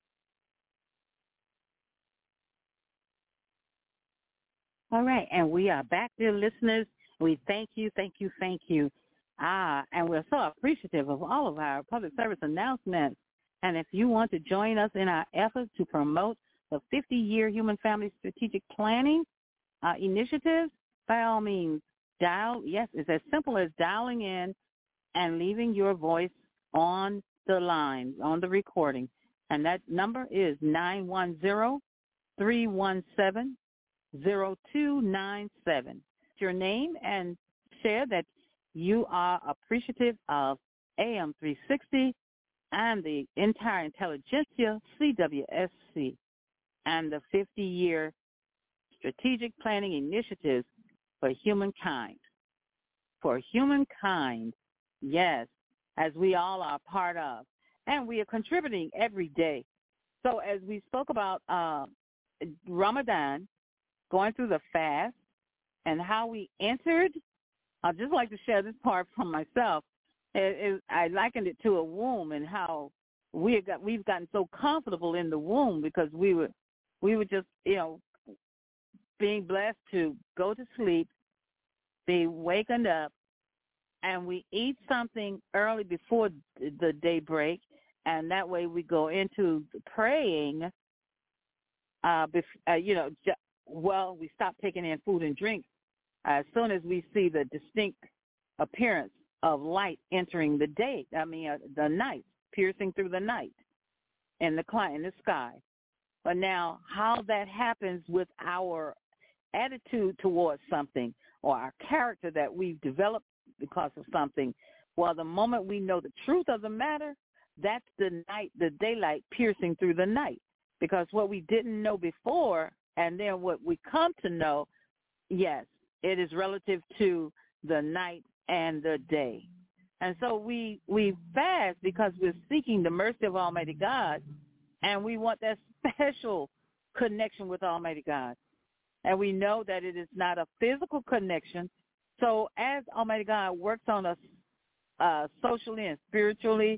All right, and we are back, dear listeners. We thank you, thank you, thank you. Ah, and we're so appreciative of all of our public service announcements. And if you want to join us in our efforts to promote the fifty-year Human Family Strategic Planning uh, initiative, by all means, dial, yes, it's as simple as dialing in and leaving your voice on the line, on the recording. And that number is nine one zero, three one seven, zero two nine seven. Your name and share that you are appreciative of A M three sixty and the entire intelligentsia, C W S C, and the fifty-year strategic planning initiatives for humankind. For humankind, yes, as we all are part of. And we are contributing every day. So as we spoke about uh, Ramadan, going through the fast, and how we entered, I'd just like to share this part from myself. It, it, I likened it to a womb and how we got, we've gotten so comfortable in the womb because we were we were just, you know, being blessed to go to sleep, be wakened up, and we eat something early before the daybreak, and that way we go into praying, uh, bef- uh, you know, well, we stop taking in food and drink as soon as we see the distinct appearance of light entering the day, I mean, uh, the night, piercing through the night in the, in the sky. But now how that happens with our attitude towards something or our character that we've developed because of something, well, the moment we know the truth of the matter, that's the night, the daylight piercing through the night. Because what we didn't know before and then what we come to know, yes, it is relative to the night and the day. And so we we fast because we're seeking the mercy of Almighty God, and we want that special connection with Almighty God. And we know that it is not a physical connection. So as Almighty God works on us uh, socially and spiritually,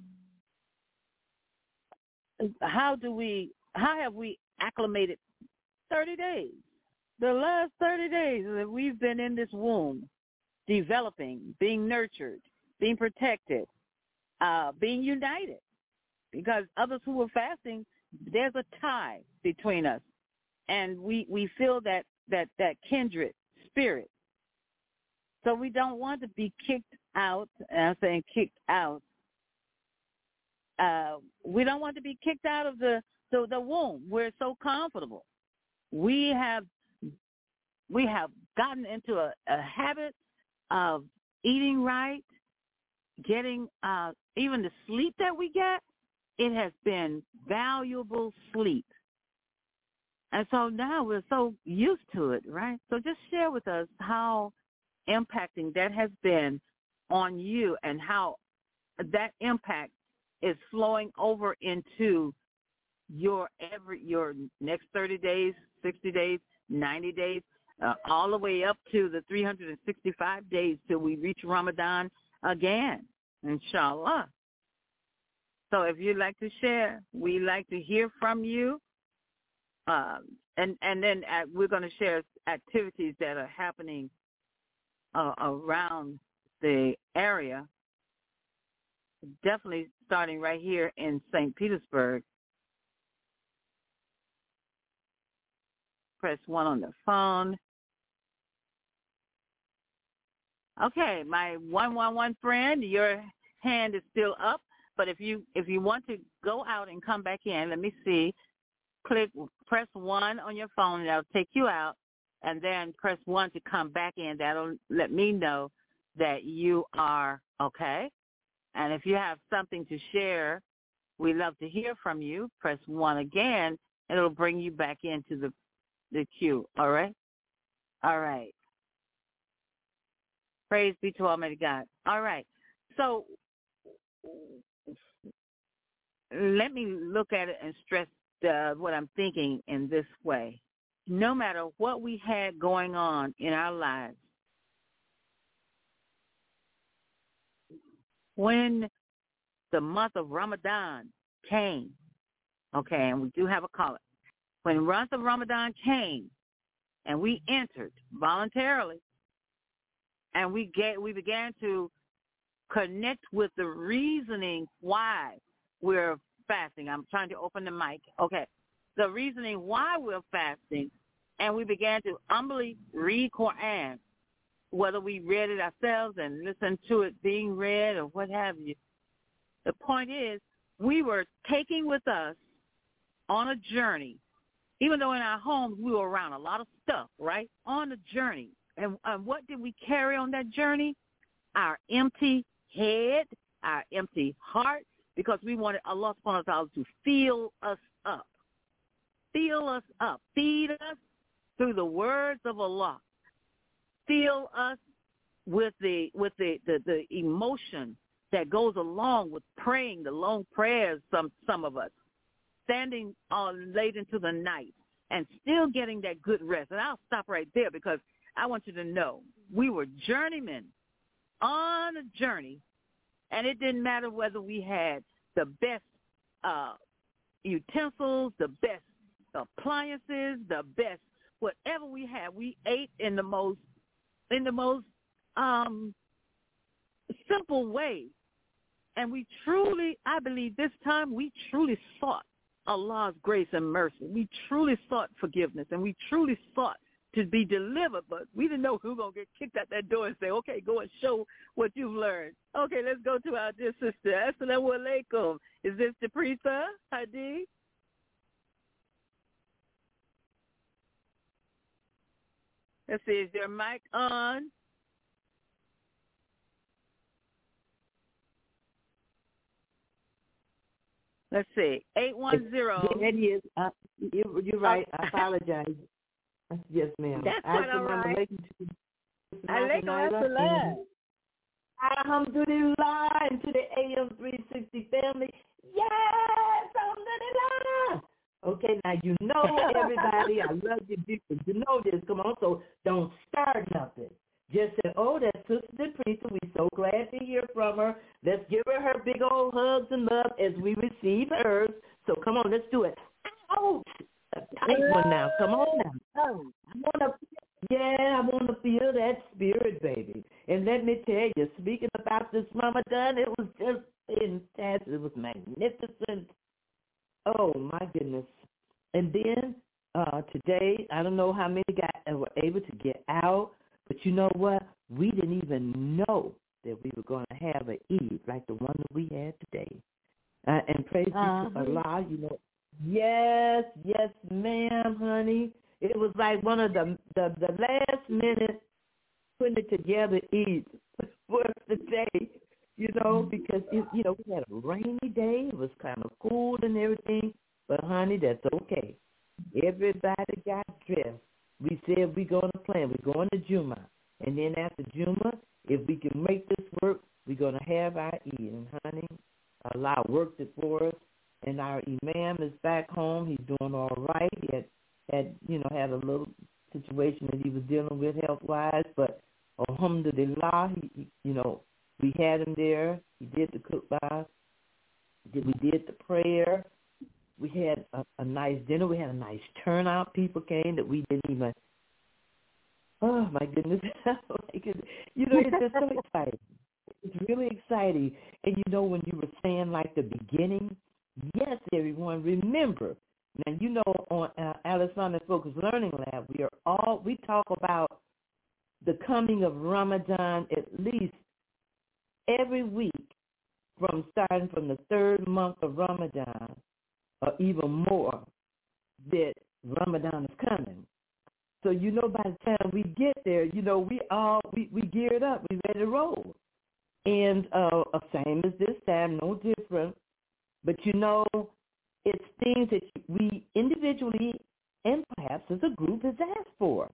how do we, how have we acclimated thirty days? The last thirty days that we've been in this womb, developing, being nurtured, being protected, uh, being united. Because others who were fasting, there's a tie between us. And we, we feel that, that, that kindred spirit. So we don't want to be kicked out, and I'm saying kicked out. Uh, we don't want to be kicked out of the, the, the womb. We're so comfortable. We have we have gotten into a, a habit of eating right, getting uh, even the sleep that we get, it has been valuable sleep. And so now we're so used to it, right? So just share with us how impacting that has been on you and how that impact is flowing over into your every your next thirty days, sixty days, ninety days, uh, all the way up to the three hundred sixty-five days till we reach Ramadan again, inshallah. So if you'd like to share, we'd like to hear from you. Um, and, and then uh, we're going to share activities that are happening uh, around the area, definitely starting right here in Saint Petersburg. Press one on the phone. Okay, my one one one friend, your hand is still up, but if you if you want to go out and come back in, let me see. Click, press one on your phone, and that'll take you out, and then press one to come back in. That'll let me know that you are okay. And if you have something to share, we love to hear from you. Press one again, and it'll bring you back into the the queue. All right? All right. Praise be to Almighty God. All right. So let me look at it and stress uh, what I'm thinking in this way. No matter what we had going on in our lives, when the month of Ramadan came, okay, and we do have a caller, when the month of Ramadan came and we entered voluntarily and we get, we began to connect with the reasoning why we're fasting. I'm trying to open the mic. Okay. The reasoning why we're fasting, and we began to humbly read Quran, whether we read it ourselves and listened to it being read or what have you. The point is, we were taking with us on a journey, even though in our homes we were around a lot of stuff, right? On a journey. And, and what did we carry on that journey? Our empty head, our empty heart, because we wanted Allah subhanahu wa ta'ala to fill us up. Fill us up. Feed us through the words of Allah. Fill us with the with the, the, the emotion that goes along with praying, the long prayers, some some of us, standing on late into the night and still getting that good rest. And I'll stop right there because I want you to know we were journeymen on a journey, and it didn't matter whether we had the best uh, utensils, the best appliances, the best whatever we had. We ate in the most in the most um, simple way, and we truly, I believe, this time we truly sought Allah's grace and mercy. We truly sought forgiveness, and we truly sought to be delivered, but we didn't know who was going to get kicked out that door and say, okay, go and show what you've learned. Okay, let's go to our dear sister. Assalamu alaikum. Is this the Prisa Hadi? Let's see, is your mic on? Let's see, eight one zero. That is, uh, you, you're right. I apologize. Yes, ma'am. That's quite all right. Alaikum assalam. Alhamdulillah, and to the A M three sixty family. Yes, alhamdulillah. Okay, now you know everybody. I love you people. You know this. Come on, so don't start nothing. Just say, oh, that's Sister Deprisa. We're so glad to hear from her. Let's give her her big old hugs and love as we receive hers. So come on, let's do it. Ouch. A tight one now. Come on now. I wanna, yeah, I want to feel that spirit, baby. And let me tell you, speaking about this Ramadan, it was just fantastic. It was magnificent. Oh, my goodness. And then uh, today, I don't know how many got were able to get out, but you know what? We didn't even know that we were going to have an Eid like the one that we had today. Uh, and praise uh-huh. be to Allah, you know. Yes, yes, ma'am, honey. It was like one of the the, the last minute putting it together Eid for today, you know, because, it, you know, we had a rainy day. It was kind of cool and everything. But, honey, that's okay. Everybody got dressed. We said we're going to plan. We're going to Juma. And then after Juma, if we can make this work, we're going to have our Eid. And, honey, Allah worked it for us. And our imam is back home. He's doing all right. He had, had you know, had a little situation that he was dealing with health-wise. But, alhamdulillah, he, he, you know, we had him there. He did the khutbah. We did the prayer. We had a, a nice dinner. We had a nice turnout. People came that we didn't even, oh, my goodness. You know, it's just so exciting. It's really exciting. And, you know, when you were saying, like, the beginning, yes, everyone, remember. Now, you know, on uh, Al-Islamic Focus Learning Lab, we are all, we talk about the coming of Ramadan at least every week from starting from the third month of Ramadan or even more that Ramadan is coming. So, you know, by the time we get there, you know, we all, we, we geared up, we ready to roll. And uh, same as this time, no different. But, you know, it's things that we individually and perhaps as a group has asked for.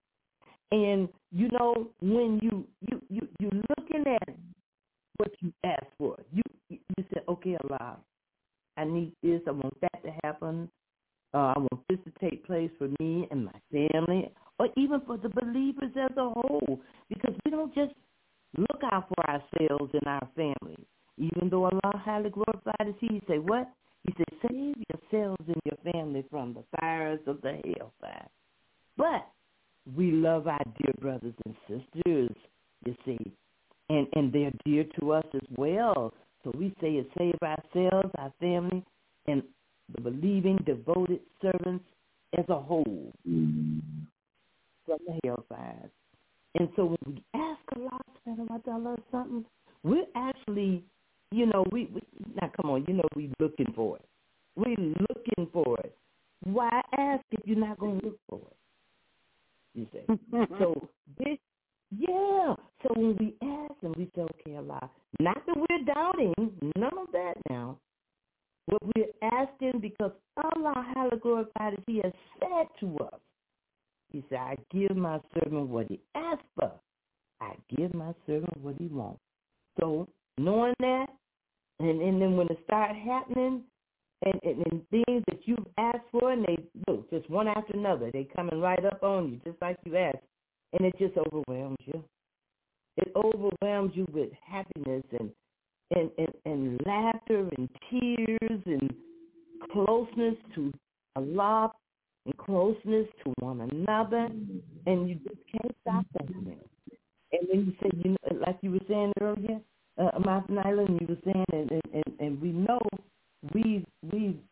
And, you know, when you, you, you, you're looking at what you asked for, you, you say, okay, Allah, I need this, I want that to happen, uh, I want this to take place for me and my family, or even for the believers as a whole, because we don't just look out for ourselves and our family. Even though Allah highly glorified is He, He said what? He said, save yourselves and your family from the fires of the hellfire. But we love our dear brothers and sisters, you see, and, and they're dear to us as well. So we say it, save ourselves, our family, and the believing, devoted servants as a whole mm-hmm. from the hellfires. And so when we ask Allah subhanahu wa ta'ala something, we're actually, you know, we, we now come on, you know, we're looking for it. We're looking for it. Why ask if you're not going to look for it? You say. So this, yeah. So when we ask and we say, okay, Allah, not that we're doubting, none of that now. What we're asking because Allah, highly glorified, He has said to us, He said, I give my servant what he asked for. I give my servant what he wants. So knowing that, and, and then when it starts happening, and, and, and things that you've asked for, and they look just one after another, they coming right up on you, just like you asked, and it just overwhelms you. It overwhelms you with happiness and and, and, and laughter and tears and closeness to Allah and closeness to one another, and you just can't stop thinking it. And when you say, you know, like you were saying earlier, uh, Martin Island, you were saying, and, and, and we know we've we've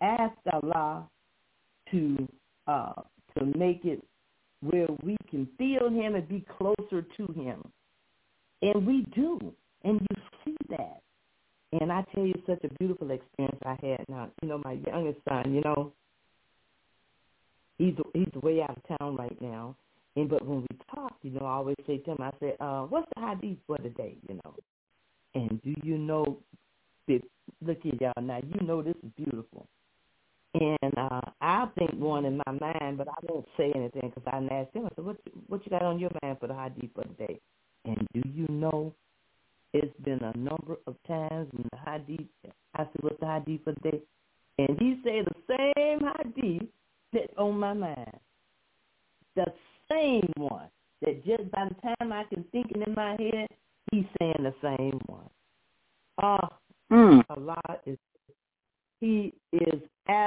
ask Allah to uh, to make it where we can feel him and be closer to him. And we do. And you see that. And I tell you, such a beautiful experience I had. Now, you know, my youngest son, you know, he's he's way out of town right now. And but when we talk, you know, I always say to him, I say, uh, what's the hadith for today, you know? And do you know, that, look at y'all now, you know this is beautiful. And uh, I think one in my mind, but I won't say anything because I asked him, I said, what, what you got on your mind for the hadith for today? And do you know, it's been a number of times when the hadith, I said, what's the hadith for today? And he said the same hadith that's on my mind. The same one. That just by the time I can think it in my head, he's saying the same one. Ah, uh, mm. Allah is, he is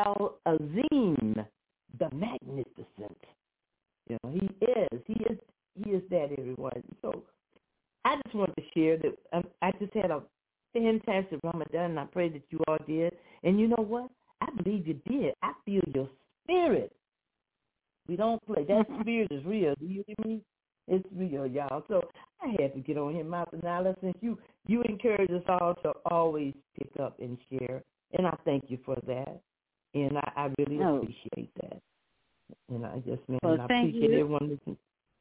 Al-Azim, the magnificent. You know, he is. He is He is that, everyone. So I just wanted to share that um, I just had a fantastic Ramadan, and I pray that you all did. And you know what? I believe you did. I feel your spirit. We don't play. That spirit is real. Do you hear me? It's real, y'all. So I had to get on here, Martha. Now, listen, you, you encourage us all to always pick up and share. And I thank you for that. And I, I really oh. appreciate that. And I just, man, well, I thank appreciate you. everyone listening.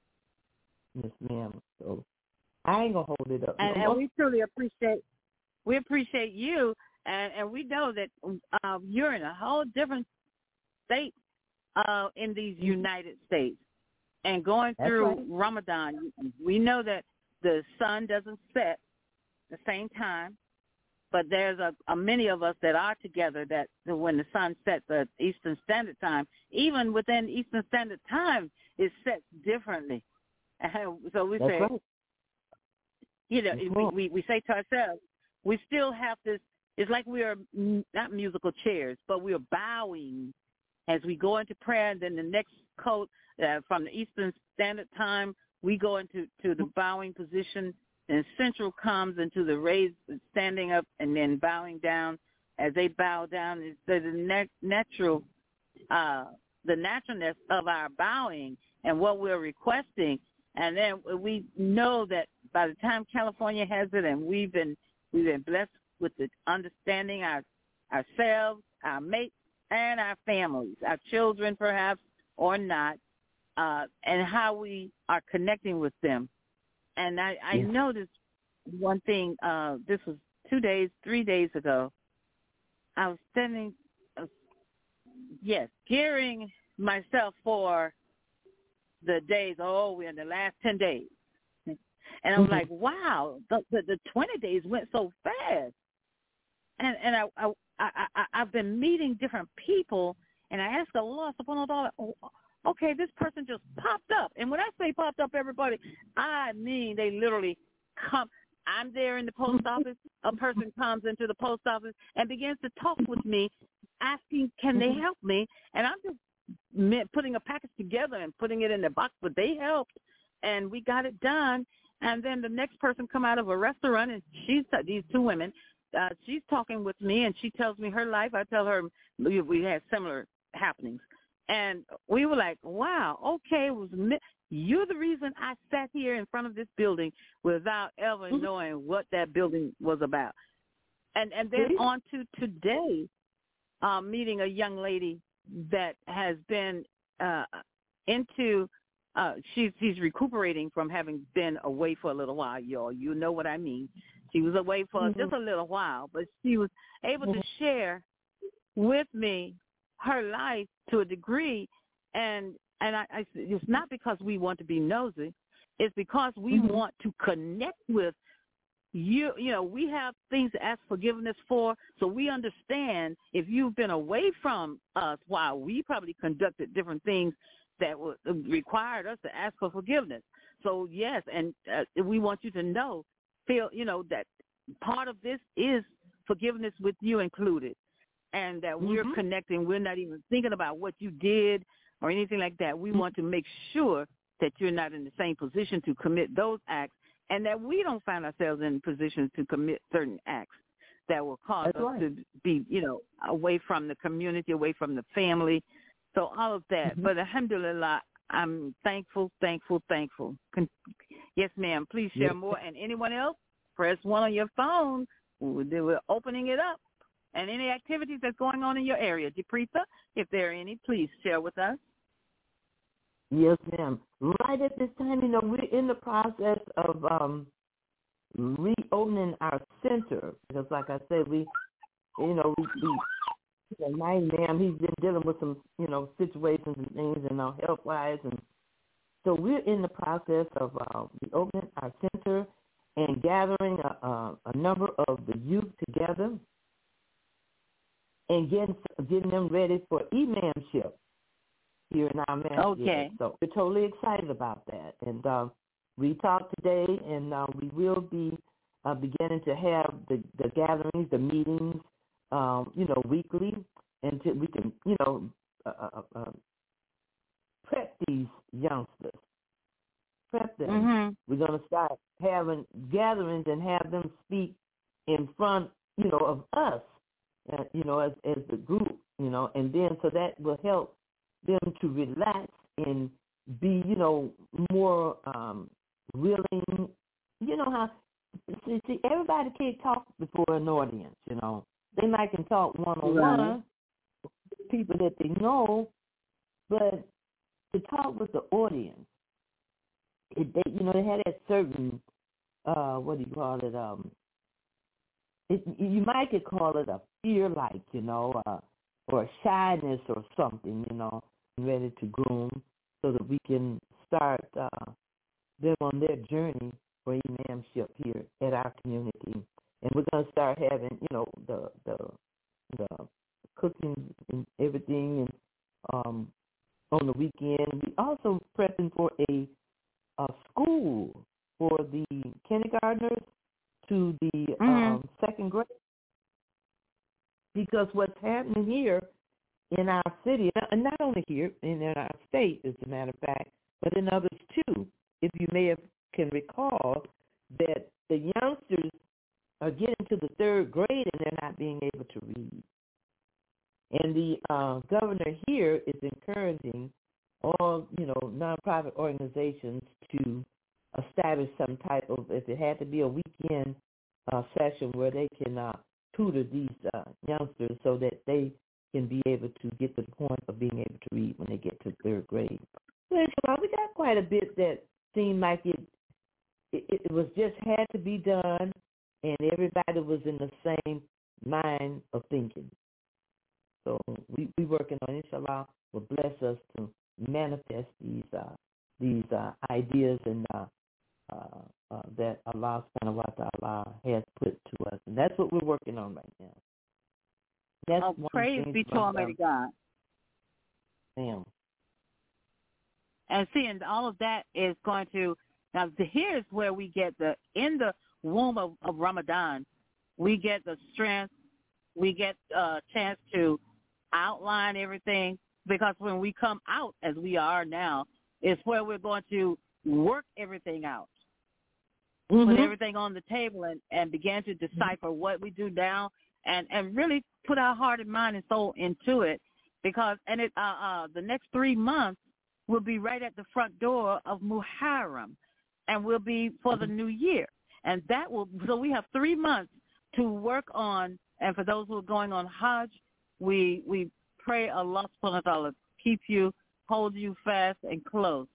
Yes, ma'am. So I ain't going to hold it up. And, no and we truly appreciate we appreciate you. And, and we know that uh, you're in a whole different state uh, in these United States. And going through right. Ramadan, we know that the sun doesn't set the same time, but there's a, a many of us that are together that when the sun sets at Eastern Standard Time, even within Eastern Standard Time, it sets differently. And so we That's say, right. you know, we, we, we say to ourselves, we still have this, it's like we are not musical chairs, but we are bowing as we go into prayer, and then the next code uh, from the Eastern Standard Time, we go into to the bowing position, and Central comes into the raised, standing up, and then bowing down. As they bow down, it's the nat- natural, uh, the naturalness of our bowing and what we're requesting, and then we know that by the time California has it, and we've been we've been blessed with the understanding our ourselves, our mates, and our families, our children perhaps or not, uh, and how we are connecting with them. And I, I yeah. noticed one thing, uh, this was two days, three days ago. I was standing, uh, yes, gearing myself for the days, oh, we're in the last ten days. And I'm mm-hmm. like, wow, the, the, the twenty days went so fast. And and I, I, I, I, I've been meeting different people, and I asked Allah subhanahu wa ta'ala, oh, okay, this person just popped up. And when I say popped up, everybody, I mean they literally come. I'm there in the post office. A person comes into the post office and begins to talk with me, asking, can they help me? And I'm just putting a package together and putting it in the box, but they helped, and we got it done. And then the next person come out of a restaurant, and she's these two women, uh, she's talking with me, and she tells me her life. I tell her we, we had similar happenings. And we were like, wow, okay, it was you're the reason I sat here in front of this building without ever mm-hmm. knowing what that building was about. And and then mm-hmm. on to today, um, meeting a young lady that has been uh, into, uh, she's, she's recuperating from having been away for a little while, y'all. You know what I mean. She was away for mm-hmm. just a little while, but she was able mm-hmm. to share with me her life to a degree, and and I, I it's not because we want to be nosy, it's because we mm-hmm. want to connect with you. You know, we have things to ask forgiveness for, so we understand if you've been away from us while we probably conducted different things that were, required us to ask for forgiveness. So yes, and uh, we want you to know, feel you know that part of this is forgiveness with you included. And that we're mm-hmm. connecting, we're not even thinking about what you did or anything like that. We mm-hmm. want to make sure that you're not in the same position to commit those acts, and that we don't find ourselves in positions to commit certain acts. that will cause That's us right. to be, you know, away from the community, away from the family. So all of that. Mm-hmm. But alhamdulillah, I'm thankful, thankful, thankful. Con- yes, ma'am. Please share Yes. more. And anyone else, press one on your phone. We're opening it up. And any activities that's going on in your area. Depreeta, if there are any, please share with us. Yes, ma'am. Right at this time, you know, we're in the process of um, reopening our center because, like I said, we, you know, we, we you know, my ma'am, he's been dealing with some, you know, situations and things, and our health-wise, and so we're in the process of uh, reopening our center and gathering a, a, a number of the youth together and getting getting them ready for imamship here in our masjid. Okay. So we're totally excited about that. And uh, we talked today, and uh, we will be uh, beginning to have the, the gatherings, the meetings, um, you know, weekly, until we can, you know, uh, uh, uh, prep these youngsters, prep them. Mm-hmm. We're going to start having gatherings and have them speak in front, you know, of us, uh, you know, as as the group, you know, and then so that will help them to relax and be, you know, more um, willing. You know how, see, see, everybody can't talk before an audience, you know. They might can talk one-on-one Right. with people that they know, but to talk with the audience, it, they, you know, they had that certain, uh, what do you call it, um, it, you might could call it a fear-like, you know, uh, or a shyness or something, you know, ready to groom so that we can start uh, them on their journey for imamship here at our community. And we're going to start having, you know, the the the cooking and everything, and um, on the weekend. We also prepping for a, a school for the kindergartners to the Mm-hmm. um, second grade. Because what's happening here in our city, and not only here, in our state, as a matter of fact, but in others too, if you may have can recall, that the youngsters are getting to the third grade and they're not being able to read. And the uh, governor here is encouraging all, you know, nonprofit organizations to establish some type of, if it had to be a weekend uh, session where they can uh, tutor these uh, youngsters so that they can be able to get to the point of being able to read when they get to third grade. So we got quite a bit that seemed like it, it, it was just had to be done, and everybody was in the same mind of thinking. So we we working on, inshallah, will bless us to manifest these uh, these uh, ideas and uh, uh, uh, that Allah subhanahu wa ta'ala has put to us, and that's what we're working on right now. That's Oh, one praise thing be to from, Almighty God. Damn. And seeing all of that is going to, now here's where we get the, in the womb of, of Ramadan, we get the strength, we get a chance to outline everything, because when we come out as we are now, it's where we're going to work everything out, mm-hmm. put everything on the table and, and begin to decipher mm-hmm. what we do now, and, and really put our heart and mind and soul into it, because and it uh, uh, the next three months will be right at the front door of Muharram, and will be for the new year. And that will, so we have three months to work on, and for those who are going on Hajj, we we pray Allah subhanahu wa ta'ala keep you, hold you fast and close.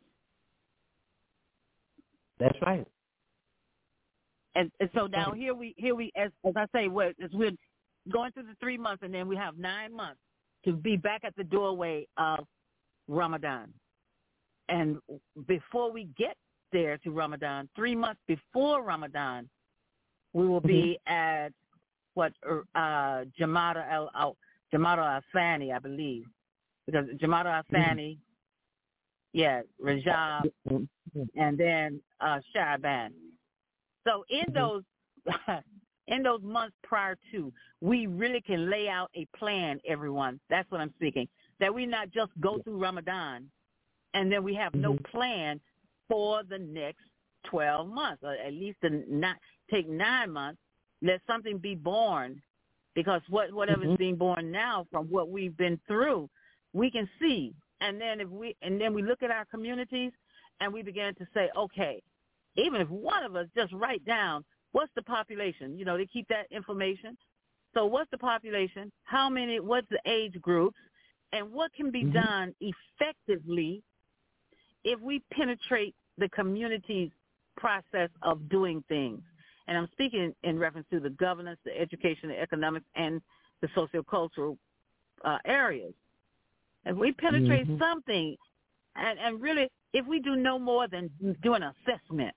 That's right. And, and so now here we, here we as, as I say, we're, as we're going through the three months, and then we have nine months to be back at the doorway of Ramadan. And before we get there to Ramadan, three months before Ramadan, we will be mm-hmm. at what uh, Jamada al uh, Jamada al-Thani, I believe, because Jamada al-Thani, mm-hmm. yeah, Rajab, mm-hmm. and then uh, Sha'ban. So in mm-hmm. those in those months prior to, we really can lay out a plan, everyone. That's what I'm speaking. That we not just go through Ramadan, and then we have mm-hmm. no plan for the next twelve months, or at least the not take nine months let something be born, because what whatever mm-hmm. is being born now from what we've been through, we can see. And then if we and then we look at our communities and we begin to say, okay, even if one of us just write down what's the population, you know, they keep that information. So what's the population? How many? What's the age groups? And what can be mm-hmm. done effectively if we penetrate the community's process of doing things? And I'm speaking in reference to the governance, the education, the economics, and the sociocultural uh, areas. If we penetrate mm-hmm. something, and, and really, if we do no more than do an assessment,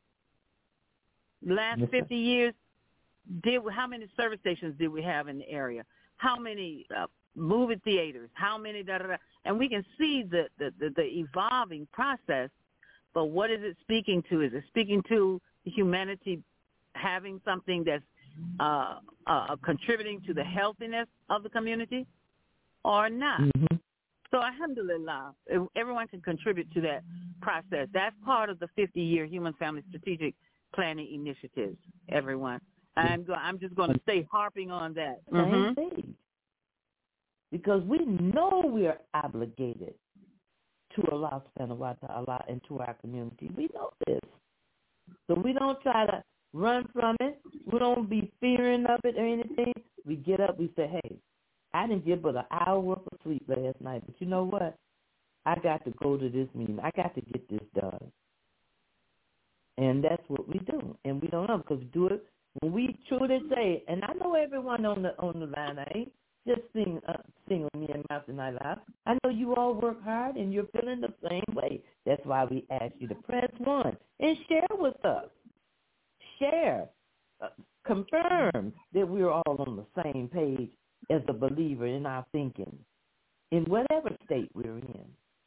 last fifty years, did how many service stations did we have in the area? How many uh, movie theaters? How many da da da? And we can see the, the, the, the evolving process. But what is it speaking to? Is it speaking to humanity having something that's uh, uh, contributing to the healthiness of the community, or not? Mm-hmm. So alhamdulillah, everyone can contribute to that process. That's part of the fifty-year Human Family Strategic Planning Initiatives, everyone. I'm, go- I'm just going to stay harping on that. Same Mm-hmm. thing. Because we know we are obligated to Allah subhanahu wa ta'ala and to our community. We know this. So we don't try to run from it. We don't be fearing of it or anything. We get up, we say, hey, I didn't get but an hour worth of sleep last night, but you know what? I got to go to this meeting. I got to get this done. And that's what we do. And we don't know, because we do it when we truly say, and I know everyone on the on the line, I ain't just sing, uh, sing with me and Mountain Night Live. I know you all work hard and you're feeling the same way. That's why we ask you to press one and share with us. Share. Uh, confirm that we're all on the same page as a believer in our thinking, in whatever state we're in.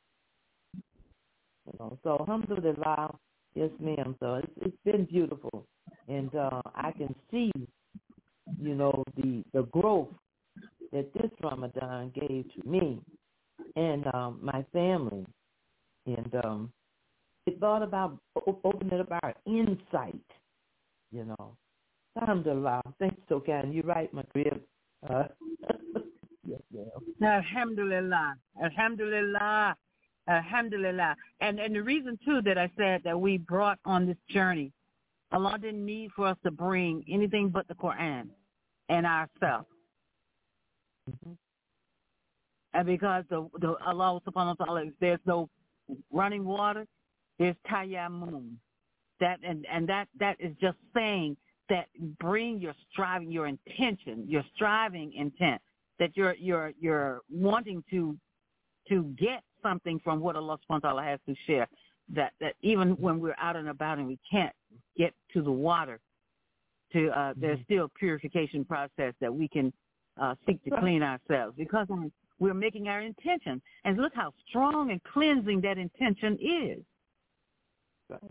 You know, so alhamdulillah, yes ma'am. So it's, it's been beautiful. And uh, I can see, you know, the, the growth that this Ramadan gave to me and um, my family. And um, it brought about opening up our insight, you know. Alhamdulillah. Thanks, so kind. You're right, my crib. Uh, yes, ma'am. Alhamdulillah. Alhamdulillah. Alhamdulillah. And, and the reason, too, that I said that we brought on this journey, Allah didn't need for us to bring anything but the Quran and ourselves. Mm-hmm. And because the, the Allah subhanahu wa ta'ala, there's no running water, there's tayammum. That and, and that that is just saying that bring your striving, your intention, your striving intent, that you're you're you're wanting to to get something from what Allah subhanahu wa ta'ala has to share. That that even when we're out and about and we can't get to the water, to uh, mm-hmm. there's still purification process that we can uh, seek to clean ourselves, because we're making our intention. And look how strong and cleansing that intention is. Right.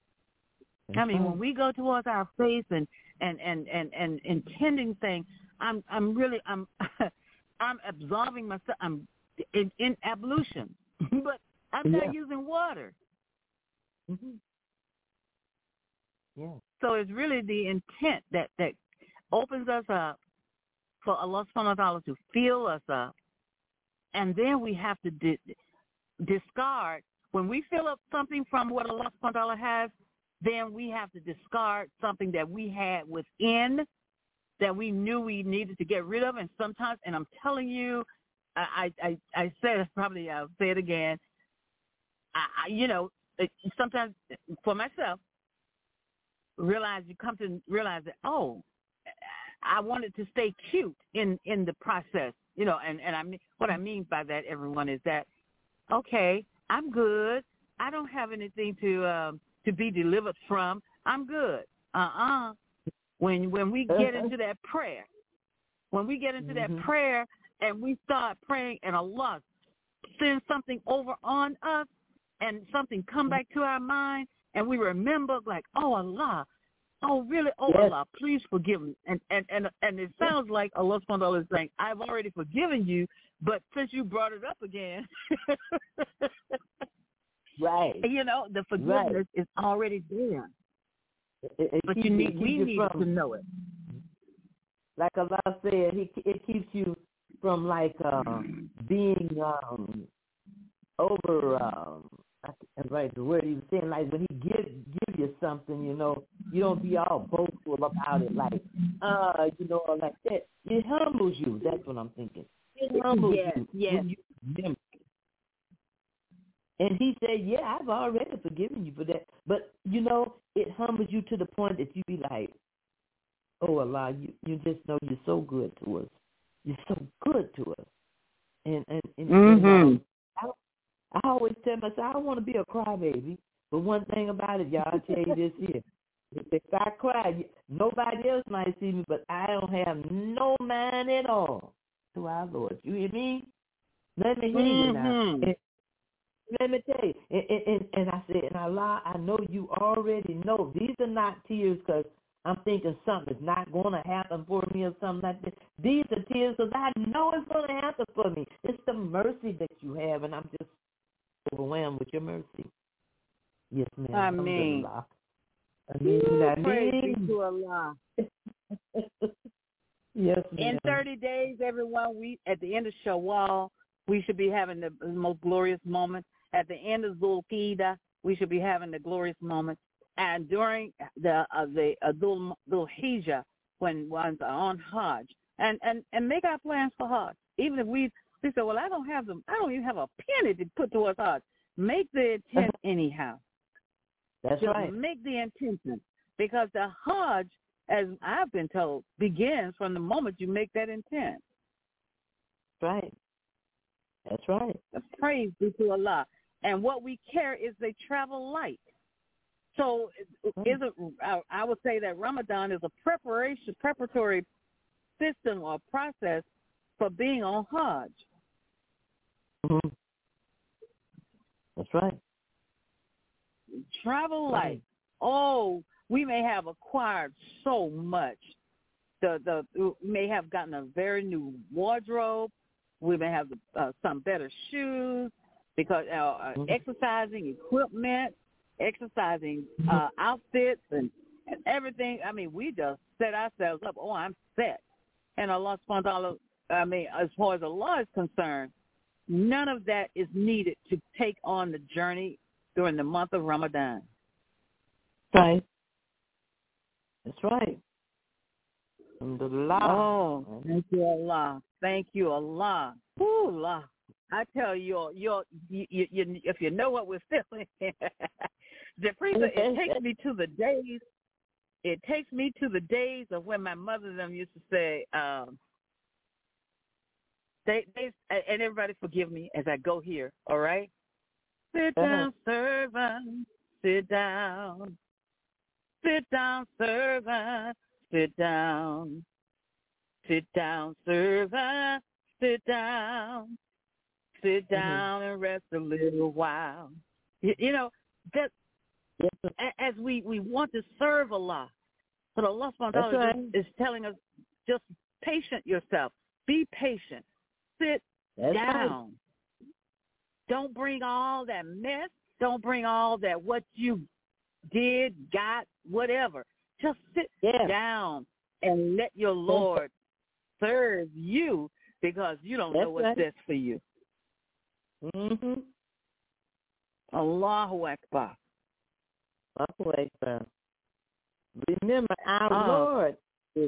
I mean, when we go towards our faith and and and and, and intending saying, I'm I'm really I'm I'm absolving myself. I'm in, in ablution, but I'm yeah. not using water. Mm-hmm. Yeah. So it's really the intent that that opens us up for Allah subhanahu wa ta'ala to fill us up, and then we have to di- discard when we fill up something from what Allah subhanahu wa ta'ala has. Then we have to discard something that we had within that we knew we needed to get rid of. And sometimes, and I'm telling you, I I, I said it, probably I'll say it again, I, I, you know, it, sometimes for myself, realize you come to realize that, oh, I wanted to stay cute in, in the process, you know, and, and I mean, what I mean by that, everyone, is that, okay, I'm good. I don't have anything to um, to be delivered from. I'm good. Uh-uh. When when we get into that prayer, when we get into mm-hmm. that prayer and we start praying and Allah sends something over on us and something come back to our mind and we remember like, oh, Allah, oh, really? Oh, yes. Allah, please forgive me. And and, and, and it sounds like Allah subhanahu wa ta'ala is saying, I've already forgiven you, but since you brought it up again, right? You know, the forgiveness right. is already there. It, it but keep, you need, we you need from, to know it. like Allah said, he, it keeps you from like uh, being um, over. Um, I can't write the word he was saying. Like when he give give you something, you know, you don't be all boastful about it. Like, uh, you know, like that. It humbles you. That's what I'm thinking. It humbles yes, you. Yes. When you remember. And he said, yeah, I've already forgiven you for that. But, you know, it humbles you to the point that you be like, oh, Allah, you, you just know you're so good to us. You're so good to us. And, and, and, mm-hmm. and I, I always tell myself, I don't want to be a crybaby. But one thing about it, y'all, I'll tell you this here. If I cry, nobody else might see me, but I don't have no mind at all to our Lord. You hear me? Let me hear you now. Mm-hmm. Let me tell you, and, and, and I said, and Allah, I know you already know. These are not tears because I'm thinking something's not going to happen for me or something like that. These are tears because I know it's going to happen for me. It's the mercy that you have, and I'm just overwhelmed with your mercy. Yes, ma'am. I mean, I mean, I praise mean. be to Allah. Yes, ma'am. In thirty days, everyone, we at the end of Shawwal, we should be having the most glorious moment. At the end of Dhul Qa'dah, we should be having the glorious moment. And during the uh, the uh, Dhul Dhul Hijjah, when ones are on Hajj, and, and, and make our plans for Hajj. Even if we we say, well, I don't have them, I don't even have a penny to put towards Hajj. Make the intent anyhow. That's Just right. Make the intention, because the Hajj, as I've been told, begins from the moment you make that intent. Right. That's right. Praise be to Allah. And what we carry is a travel light. So is it, I would say that Ramadan is a preparation, preparatory system or process for being on Hajj. Mm-hmm. That's right. Travel light. Oh, we may have acquired so much. The the we may have gotten a very new wardrobe. We may have uh, some better shoes because uh, mm-hmm. exercising equipment, exercising uh, outfits, and, and everything. I mean, we just set ourselves up. Oh, I'm set. And Allah subhanahu wa ta'ala, I mean, as far as Allah is concerned, none of that is needed to take on the journey during the month of Ramadan. Right. That's right. Alhamdulillah. Oh, thank you, Allah. Thank you, Allah. Ooh, Allah. I tell you, you're, you, you, you, if you know what we're feeling, Jafrisa, it takes me to the days. It takes me to the days of when my mother and them used to say, um, they, they, and everybody forgive me as I go here, all right? Sit down, servant, sit down. Sit down, servant, sit down. Sit down, servant, sit down. Sit down mm-hmm. and rest a little while. You, you know, that yes. as we, we want to serve Allah, but Allah subhanahu wa ta'ala right. is telling us, just patient yourself. Be patient. Sit That's down. Right. Don't bring all that mess. Don't bring all that what you did, got, whatever. Just sit yeah. down and let your Lord serve you, because you don't That's know what's right. best for you. Mm-hmm. Allahu Akbar. Allahu Akbar. Remember, our oh. Lord is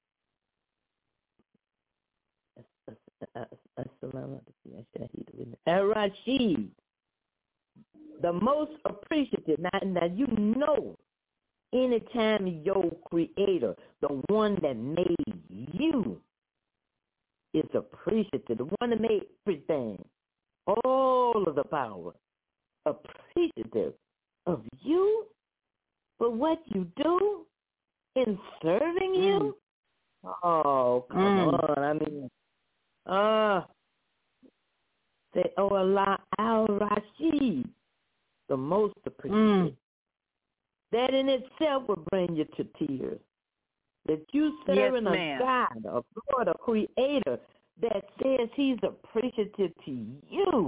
Ar-Rashid, the most appreciative. Now, now you know, anytime your Creator, the one that made you, is appreciative, the one that made everything, all of the power, appreciative of you for what you do in serving mm. you. Oh, come mm. on. I mean, uh, say, oh, Allah al-Rashid, the most appreciative. Mm. That in itself will bring you to tears. That you serving yes, a God, a Lord, a Creator that says He's appreciative to you.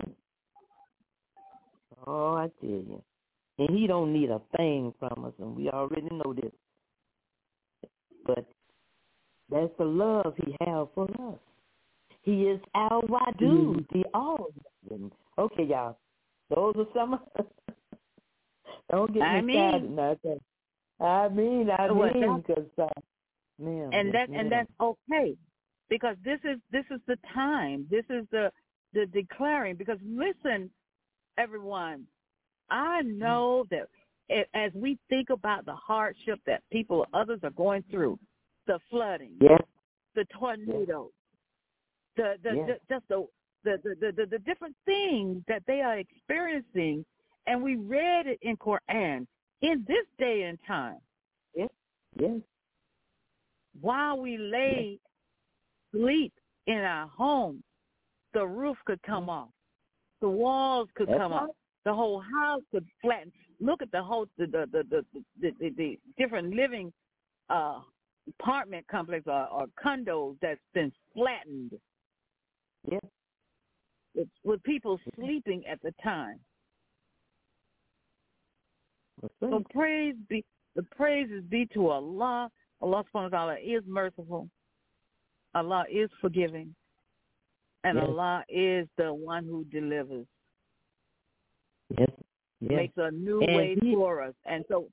Oh, I tell you. And He don't need a thing from us, and we already know this. But That's the love he has for us. He is our Wadu, mm-hmm. the all. Okay, y'all. Those are some. Don't get I me mean, started now. I mean, I mean, because uh, man, and that man. and that's okay, because this is this is the time. This is the the declaring. Because listen, everyone, I know that it, as we think about the hardship that people, others are going through, the flooding, yes. the tornadoes, yes. the the, yes. the just the the, the the the different things that they are experiencing, and we read it in Quran in this day and time. Yes, yes. While we lay yes. sleep in our home, the roof could come off, the walls could That's come right. off, the whole house could flatten. Look at the whole the the the the, the, the, the different living uh, apartment complex or, or condos that's been flattened. Yes. It's with people sleeping at the time. So praise be the praises be to Allah. Allah subhanahu wa ta'ala is merciful. Allah is forgiving. And yes. Allah is the one who delivers. Yes. yes. Makes a new and way he, for us. And so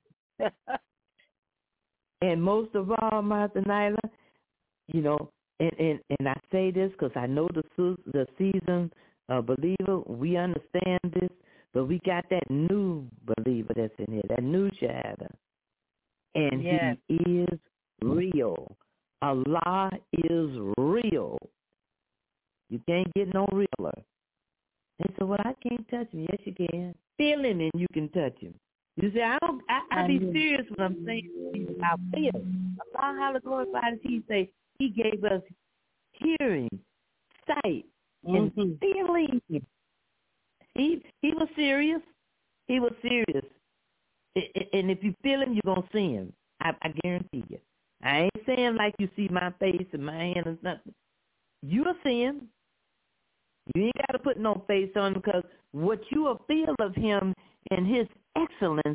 and most of all, Martha Nyla, you know, and, and, and I say this because I know the the seasoned uh, believer, we understand this, but we got that new believer that's in here, that new Shahada. And yes. he is real. Allah is real. You can't get no realer. They said, well, I can't touch him. Yes, you can. Feel him and you can touch him. You say, I don't, I, I be serious when I'm saying I feel. Allah, how glorified is he? Say, he gave us hearing, sight, and mm-hmm. feeling. He he was serious. He was serious. And if you feel him, you're going to see him. I, I guarantee you. I ain't saying like you see my face and my hand and nothing. You'll see him. You ain't got to put no face on him, because what you will feel of him and his excellence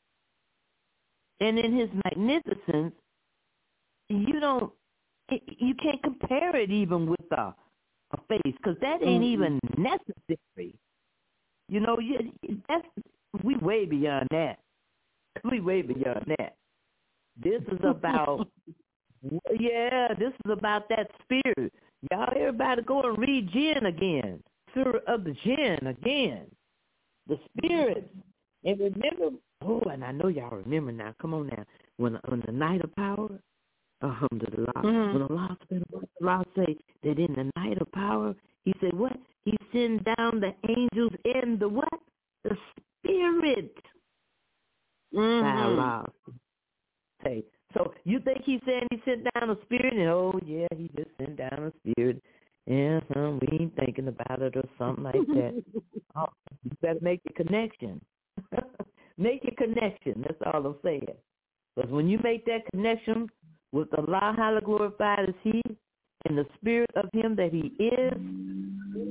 and in his magnificence, you don't, you can't compare it even with a, a face, because that ain't mm-hmm. even necessary. You know, you, that's, we way beyond that. We way beyond that. This is about, yeah, this is about that spirit. Y'all, everybody go and read Jinn again. Surah of the Jinn again. The spirits. And remember, oh, and I know y'all remember now. Come on now. When on the night of power, alhamdulillah, mm-hmm. when Allah, Allah say that in the night of power, he said what? He sent down the angels in the what? The spirit. Mm-hmm. By Allah. Say, so you think he's saying he sent down a spirit, and oh yeah, he just sent down a spirit, and yeah, we ain't thinking about it or something like that. Oh, you better make your connection. Make your connection. That's all I'm saying. Because when you make that connection with Allah, how glorified is He, and the spirit of Him that He is,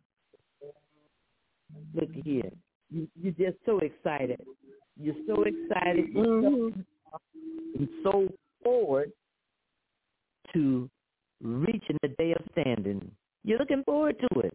look here, you, you're just so excited. You're so excited. You're so, and so forward to reaching the day of standing. You're looking forward to it.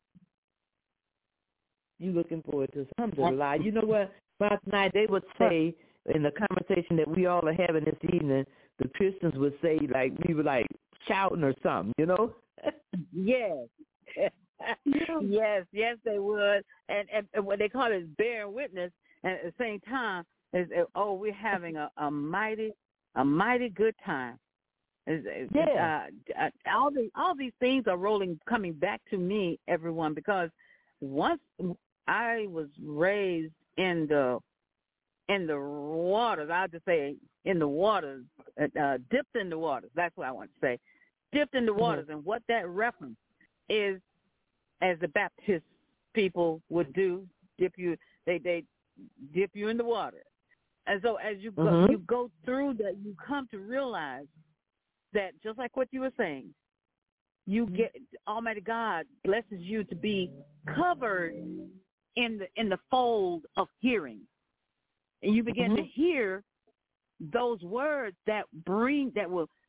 You're looking forward to it. Alhamdulillah. You know what? Last night they would say in the conversation that we all are having this evening, the Christians would say, like, we were like shouting or something, you know? Yes. yes, yes, they would. And, and, and what they call it is bearing witness. And at the same time, is oh, we're having a, a mighty, a mighty good time. It's, yeah. Uh, all the all these things are rolling, coming back to me, everyone, because once I was raised in the in the waters, I'll just say in the waters, uh, dipped in the waters. That's what I want to say, dipped in the waters, mm-hmm. and what that reference is, as the Baptist people would do, dip you, they they dip you in the water. And so as you go, mm-hmm. you go through that, you come to realize that just like what you were saying, you get Almighty God blesses you to be covered in the in the fold of hearing, and you begin mm-hmm. to hear those words that bring that will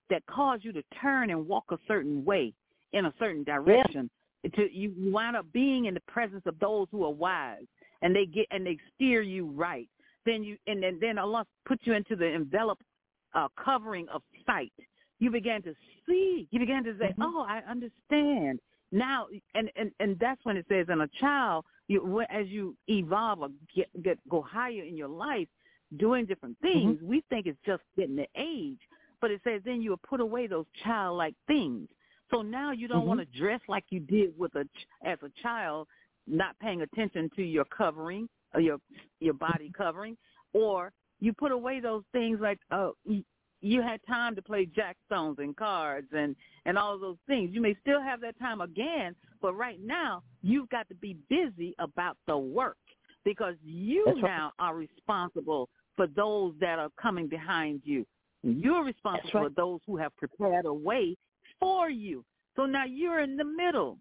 that cause you to turn and walk a certain way in a certain direction. Yeah. To you wind up being in the presence of those who are wise, and they get and they steer you right. Then you and then, then Allah put you into the enveloped uh, covering of sight. You began to see. You began to say, mm-hmm. "Oh, I understand now." And, and, and that's when it says, in a child, you, as you evolve or get, get go higher in your life, doing different things, mm-hmm. we think it's just getting the age. But it says then you will put away those childlike things. So now you don't mm-hmm. want to dress like you did with a as a child, not paying attention to your covering, or your your body covering, or you put away those things like uh, you had time to play jackstones and cards and, and all of those things. You may still have that time again, but right now you've got to be busy about the work because you That's now right. are responsible for those that are coming behind you. You're responsible right. for those who have prepared a way for you. So now you're in the middle.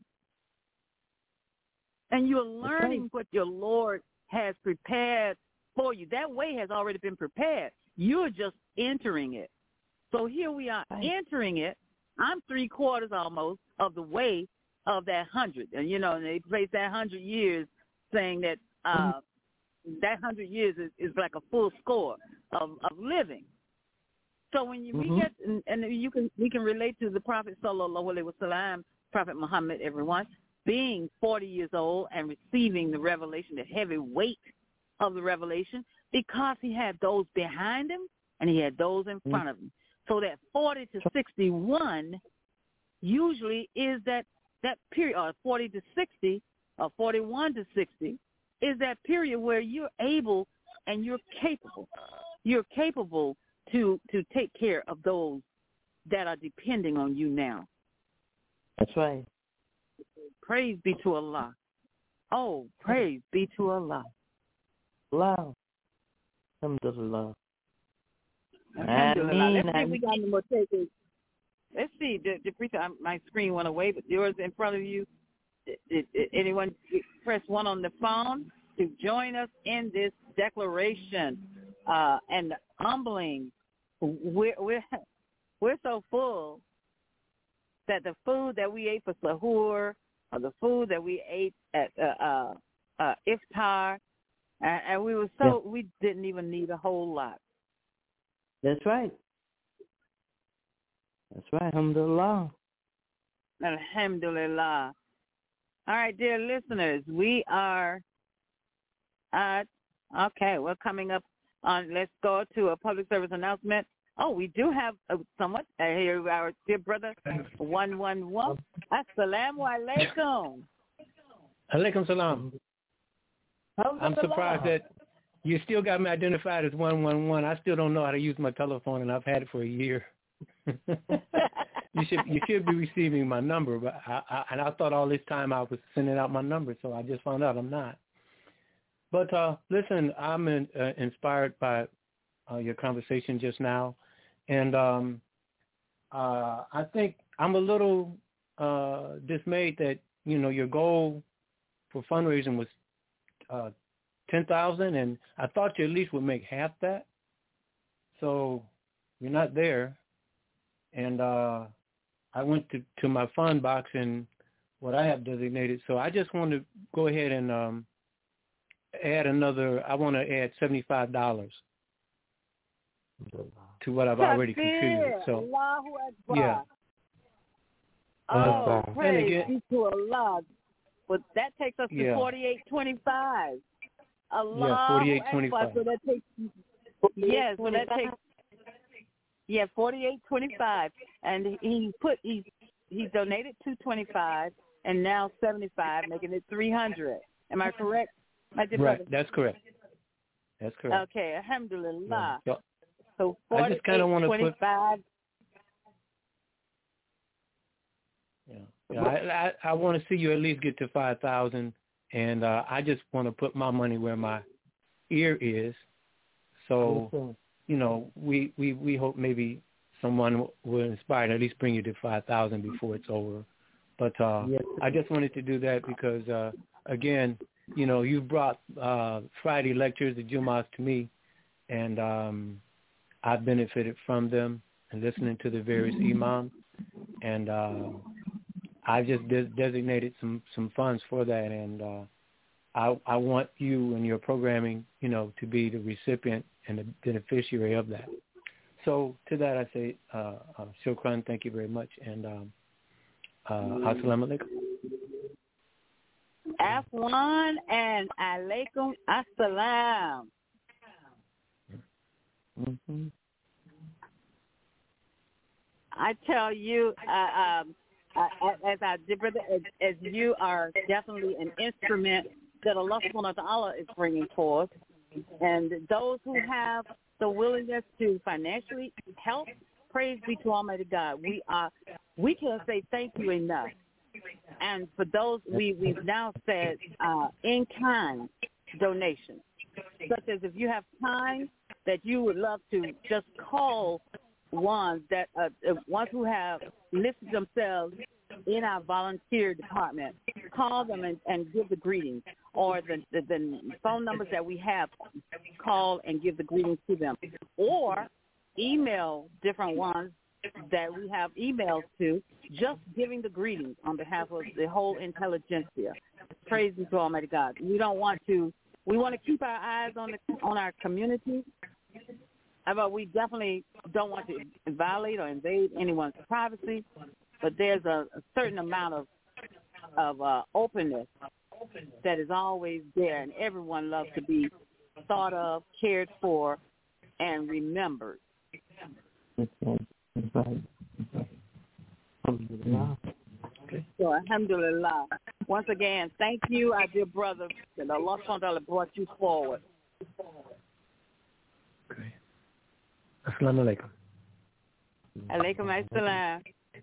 And you're learning right. what your Lord has prepared for you. That way has already been prepared. You're just entering it. So here we are right. entering it. I'm three quarters almost of the way of that hundred. And, you know, and they place that hundred years saying that uh, mm-hmm. that hundred years is, is like a full score of, of living. So when you, mm-hmm. we get, and, and you can, we can relate to the Prophet Sallallahu Alaihi Wasallam, Prophet Muhammad, everyone, being forty years old and receiving the revelation, the heavy weight of the revelation, because he had those behind him and he had those in front of him. So that forty to sixty-one usually is that, that period, or forty to sixty, or forty-one to sixty, is that period where you're able and you're capable. You're capable to to take care of those that are depending on you now. That's right. Praise be to Allah. Oh, praise be to Allah. Allah. Alhamdulillah. Alhamdulillah. Let's see if we got any more takers. Let's see. The, the, my screen went away, but yours in front of you. Did, did anyone press one on the phone to join us in this declaration uh, and humbling? We're, we're, we're so full that the food that we ate for sahur, or the food that we ate at uh, uh, uh, iftar, and, and we were so yeah. we didn't even need a whole lot. That's right. That's right. Alhamdulillah. Alhamdulillah. All right, dear listeners, we are at, okay, we're coming up on, let's go to a public service announcement. Oh, we do have uh, someone uh, here, our dear brother, one one one. Assalamu alaikum. Alaikum salam. I'm surprised that you still got me identified as one one one. I still don't know how to use my telephone, and I've had it for a year. you should you should be receiving my number, but I, I, and I thought all this time I was sending out my number, so I just found out I'm not. But uh, listen, I'm in, uh, inspired by uh, your conversation just now, and um, uh, I think I'm a little uh, dismayed that you know your goal for fundraising was uh, ten thousand, and I thought you at least would make half that. So you're not there, and uh, I went to, to my fund box and what I have designated. So I just want to go ahead and um, add another. I want to add seventy-five dollars to what I've already contributed. So yeah. Oh, praise be to Allah. But that takes us to yeah. forty-eight twenty-five. Allah. Yeah, forty-eight twenty-five. So that takes. Yes, so that takes. Yeah, forty-eight twenty-five, and he put he he donated two twenty-five, and now seventy-five, making it three hundred. Am I correct? My dear right, brother? That's correct. That's correct. Okay, alhamdulillah. Yeah. So I just kind of want to twenty-five. Yeah, yeah I, I I want to see you at least get to five thousand, and uh, I just want to put my money where my ear is. So. Mm-hmm. You know, we, we, we hope maybe someone will inspire, at least bring you to five thousand before it's over. But uh, yes. I just wanted to do that because, uh, again, you know, you brought uh, Friday lectures, the Jumas, to me, and um, I've benefited from them. and listening to the various imams. And uh, I just de- designated some, some funds for that, and uh, I, I want you and your programming, you know, to be the recipient and the beneficiary of that. So to that I say, uh, uh, shukran, thank you very much, and um, uh, assalamu alaikum. Afwan and alaikum assalam. Mm-hmm. I tell you, uh, um, uh, as I did, brother, as, as you are definitely an instrument that Allah subhanahu wa ta'ala is bringing forth, and those who have the willingness to financially help, praise be to Almighty God. We are, we can't say thank you enough. And for those, we, we've now said uh, in-kind donations, such as if you have time that you would love to just call ones that uh, ones who have listed themselves in our volunteer department, call them and, and give the greetings, or the, the, the phone numbers that we have, call and give the greetings to them, or email different ones that we have emails to, just giving the greetings on behalf of the whole intelligentsia. Praise be to Almighty God. We don't want to, we want to keep our eyes on the, on our community, but we definitely don't want to violate or invade anyone's privacy. But there's a, a certain amount of of uh, openness that is always there, and everyone loves to be thought of, cared for, and remembered. That's right. That's right. Alhamdulillah. Okay. So, alhamdulillah. Once again, thank you, our dear brother, that Allah subhanahu wa ta'ala brought you forward. Okay. Assalamu alaikum. Alaikum assalam.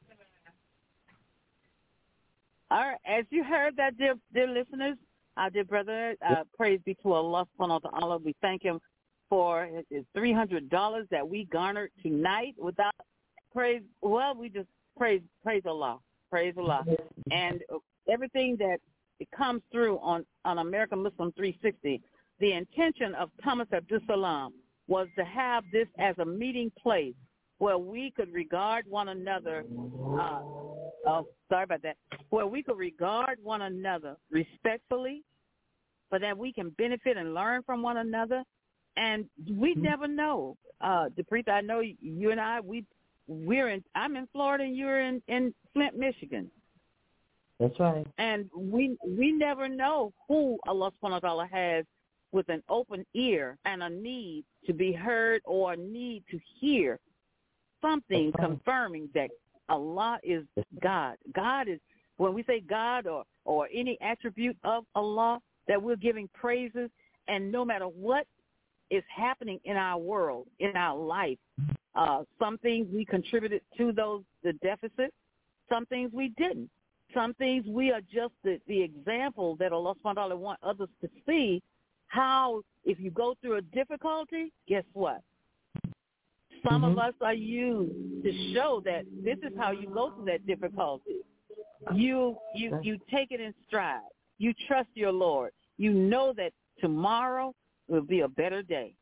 All right, as you heard that, dear, dear listeners, our dear brother, uh, praise be to Allah subhanahu wa ta'ala. We thank him for his three hundred dollars that we garnered tonight without praise. Well, we just praise praise Allah. Praise Allah. And everything that it comes through on, on American Muslim three sixty, the intention of Thomas Abdul Salam was to have this as a meeting place where we could regard one another, uh, oh, sorry about that, where we could regard one another respectfully, but that we can benefit and learn from one another. And we never know. Uh, DePreta, I know you and I, we, we're in, I'm in Florida and you're in, in Flint, Michigan. That's right. And we we never know who Allah subhanahu wa ta'ala has with an open ear and a need to be heard or a need to hear something confirming that Allah is God. God is, when we say God or, or any attribute of Allah, that we're giving praises, and no matter what is happening in our world, in our life, uh, some things we contributed to those, the deficits, some things we didn't. Some things we are just the, the example that Allah subhanahu wa ta'ala want others to see how, if you go through a difficulty, guess what? Some mm-hmm. of us are used to show that this is how you go through that difficulty. You you you take it in stride. You trust your Lord. You know that tomorrow will be a better day.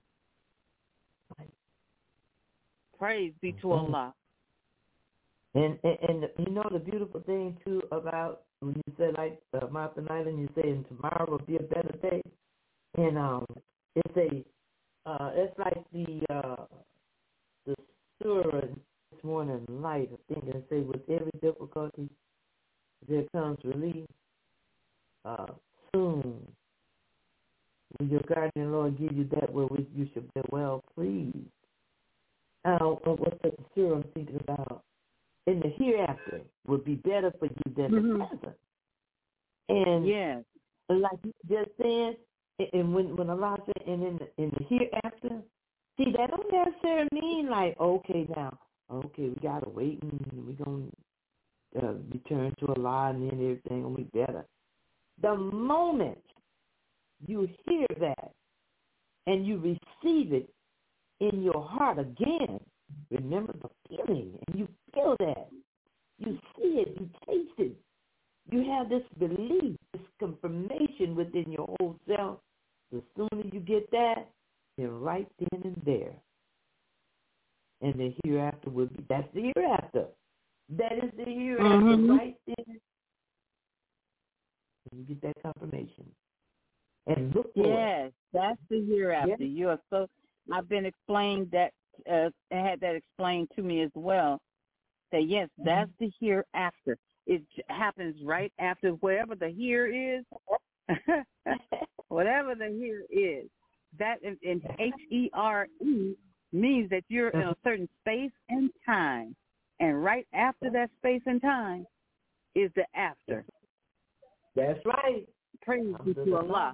Praise be to Allah. And, and and you know the beautiful thing too about when you say like uh, Martha Island, you say and tomorrow will be a better day. And um, it's a uh, it's like the uh, the surah this morning light. I think and say with every difficulty there comes relief. Uh, soon will your guardian Lord give you that wherewith you should be well pleased. Uh, what's that surah I'm thinking about? In the hereafter would be better for you than mm-hmm. the present. And yes, like you just said, and when when Allah said, and in the, in the hereafter, see that don't necessarily mean like okay now, okay we gotta wait and we're gonna uh, return to Allah and then everything will be better. The moment you hear that and you receive it in your heart again, remember the feeling, and you feel that. You see it, you taste it. You have this belief, this confirmation within your whole self. The sooner you get that, then right then and there. And the hereafter will be. That's the hereafter. That is the hereafter mm-hmm. right there. You get that confirmation. And look for yes, it. That's the hereafter. Yes. You are so. I've been explained that. Uh, I had that explained to me as well. That yes, mm-hmm. that's the hereafter. It happens right after wherever the here is. Whatever the here is, that in, in H E R E means that you're in a certain space and time, and right after that space and time is the after. That's right. Praise be to Allah.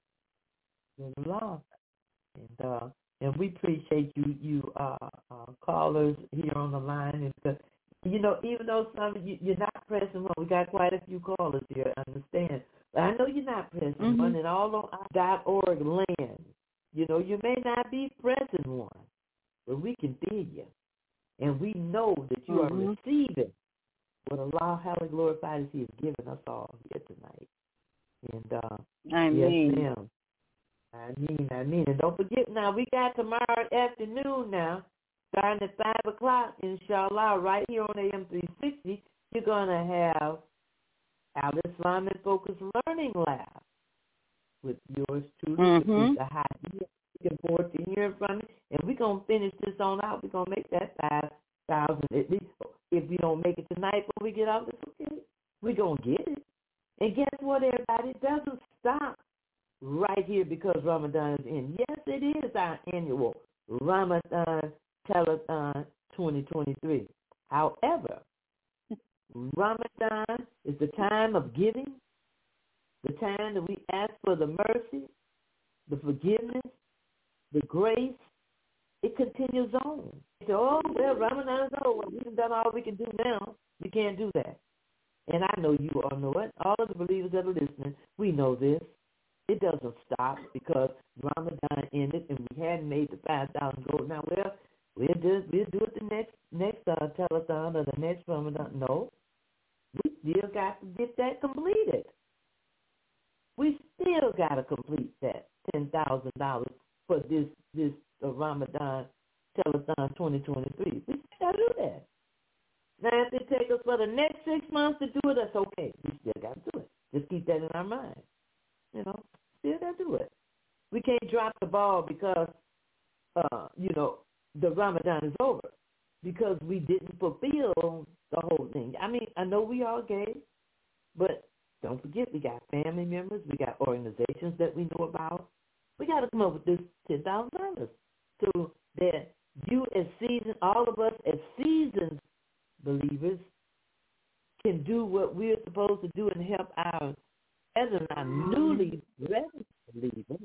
Allah. And uh, and we appreciate you, you uh, uh, callers here on the line. And you know, even though some of you you're not pressing one, we got quite a few callers here. I understand. I know you're not pressing mm-hmm. one, and all on dot org land. You know, you may not be pressing one, but we can feel you. And we know that you mm-hmm. are receiving what Allah, highly glorified as He has given us all here tonight. And, uh, I mean. yes, ma'am. I mean, I mean. And don't forget now, we got tomorrow afternoon now, starting at five o'clock, inshallah, right here on A M three sixty, you're going to have Al Islamic Focus Learning Lab with yours truly, mm-hmm. the high. Looking forward to hearing from you. And we're going to finish this on out. We're going to make that five thousand at least. If we don't make it tonight when we get out, it's okay. We're going to get it. And guess what, everybody? It doesn't stop right here because Ramadan is in. Yes, it is our annual Ramadan Telethon twenty twenty-three. However, Ramadan is the time of giving, the time that we ask for the mercy, the forgiveness, the grace. It continues on. So, oh, well, Ramadan is over. We've done all we can do now. We can't do that. And I know you all know it. All of the believers that are listening, we know this. It doesn't stop because Ramadan ended and we hadn't made the five thousand goals. Now, well, we'll do, we'll do it the next next uh, telethon or the next Ramadan. No. We still got to get that completed. We still got to complete that ten thousand dollars for this this uh, Ramadan Telethon twenty twenty-three. We still got to do that. Now, if it takes us for the next six months to do it, that's okay. We still got to do it. Just keep that in our mind. You know, still got to do it. We can't drop the ball because, uh, you know, the Ramadan is over because we didn't fulfill the whole thing. I mean, I know we all gave, but don't forget we got family members, we got organizations that we know about. We got to come up with this ten thousand dollars so that you as seasoned, all of us as seasoned believers can do what we're supposed to do and help our, as in our newly registered believers,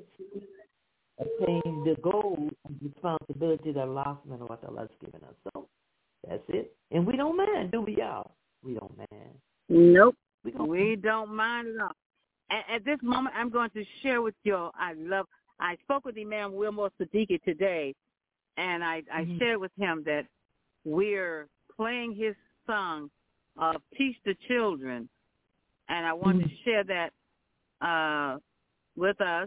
attain the goal and responsibility that Allah subhanahu wa ta'ala has given us. So that's it. And we don't mind, do we, y'all? We don't mind. Nope. We don't, we don't mind at all. At, at this moment, I'm going to share with you all, I love, I spoke with Imam Wilmore Siddiqui today, and I, I mm-hmm. shared with him that we're playing his song, uh, Teach the Children, and I wanted mm-hmm. to share that uh, with us.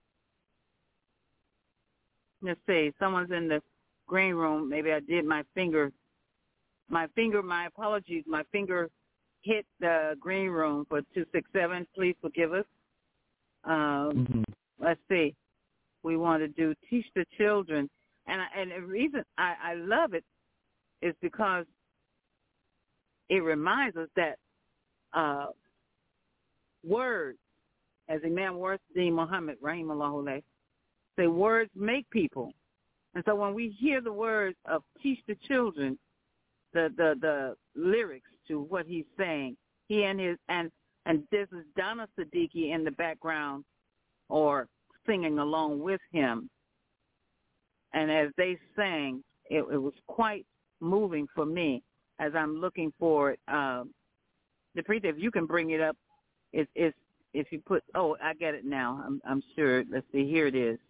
Let's see, someone's in the green room. Maybe I did my finger, my finger, my apologies, my finger hit the green room for two six seven. Please forgive us. Um, mm-hmm. Let's see. We want to do Teach the Children. And, I, and the reason I, I love it is because it reminds us that uh, words, as Imam Warsi Muhammad, rahimahullah, say words make people. And so when we hear the words of Teach the Children, the, the, the lyrics to what he's saying, he and his, and, and this is Donna Siddiqui in the background or singing along with him. And as they sang, it, it was quite moving for me as I'm looking for it. Um, the preacher, if you can bring it up, it's, it's, if you put, oh, I get it now. I'm, I'm sure. Let's see. Here it is.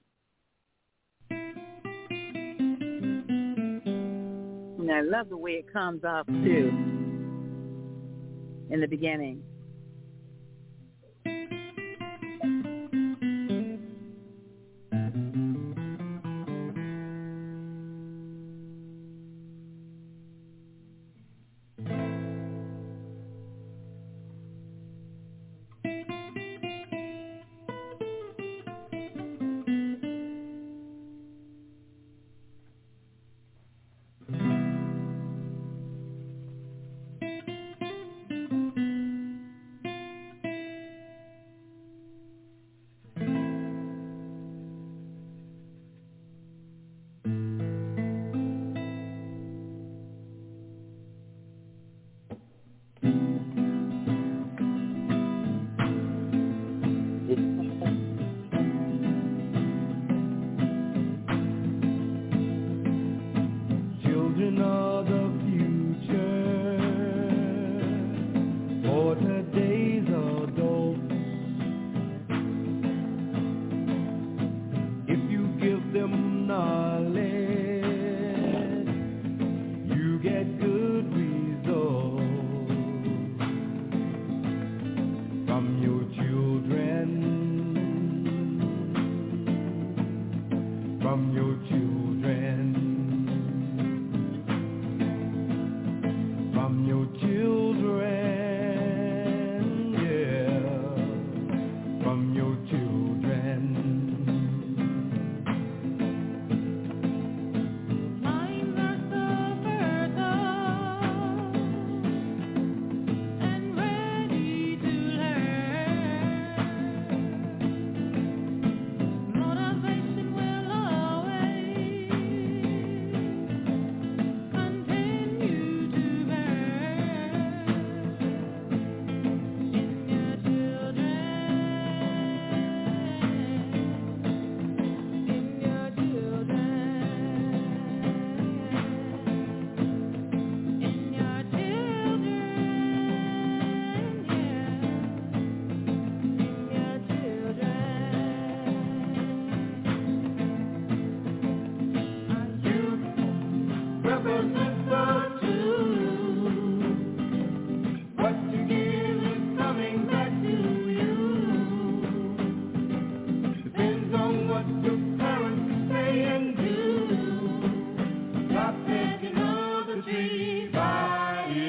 And I love the way it comes off, too, in the beginning.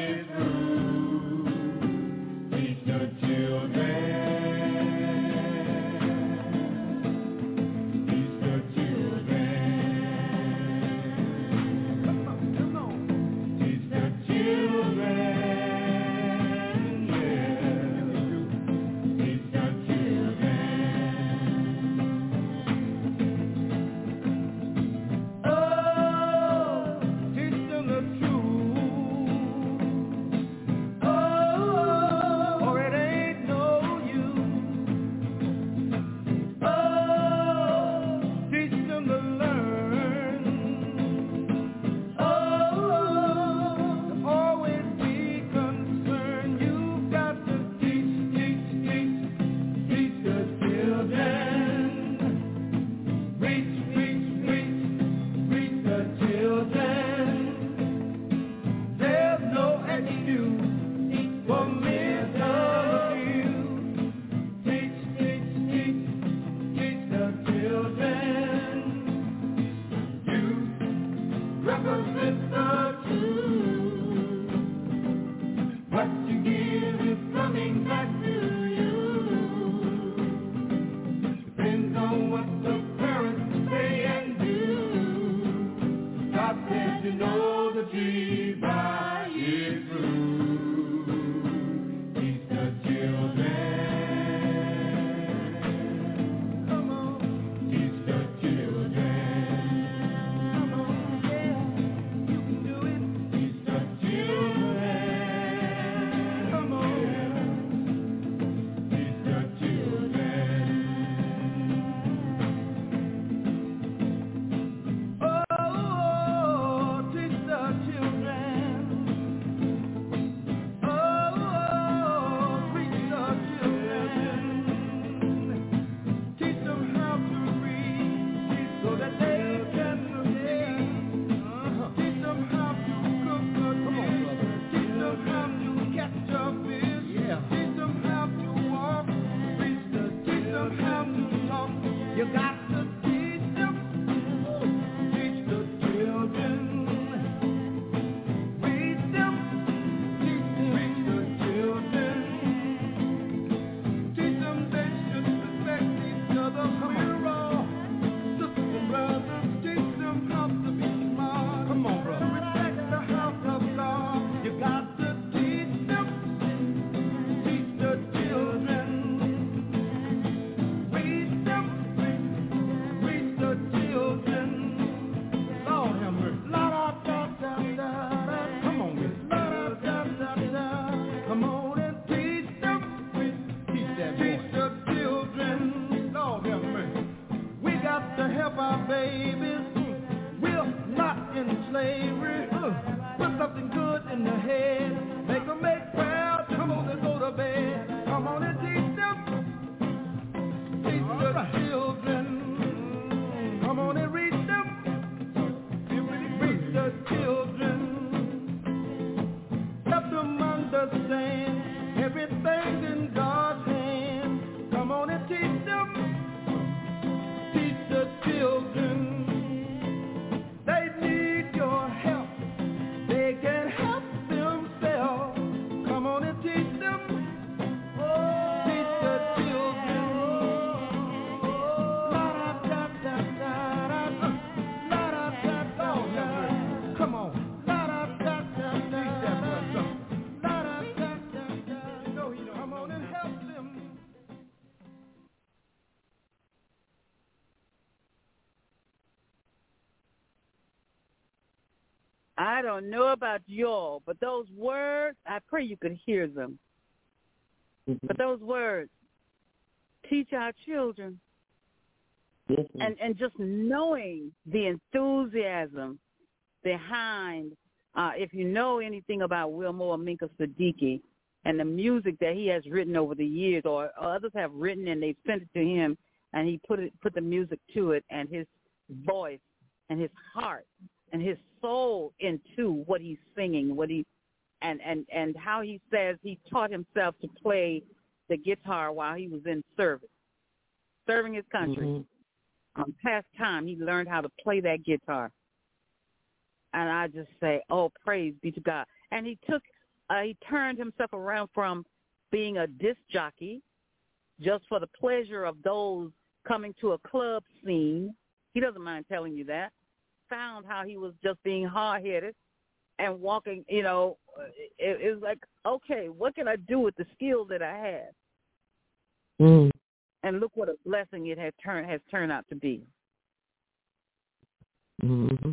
I don't know about y'all, but those words, I pray you could hear them. Mm-hmm. But those words, teach our children, yes, and, and just knowing the enthusiasm behind, uh, if you know anything about Wilmour Minka Siddiqui and the music that he has written over the years, or, or others have written and they've sent it to him, and he put it, put the music to it, and his voice and his heart and his soul into what he's singing, what he, and, and, and how he says he taught himself to play the guitar while he was in service, serving his country. Mm-hmm. Um, past time, he learned how to play that guitar. And I just say, oh, praise be to God. And he took Uh, he turned himself around from being a disc jockey just for the pleasure of those coming to a club scene. He doesn't mind telling you that. Found how he was just being hard-headed and walking, you know, it, it was like, okay, what can I do with the skills that I have? Mm. And look what a blessing it has turned has turned out to be. Mm-hmm.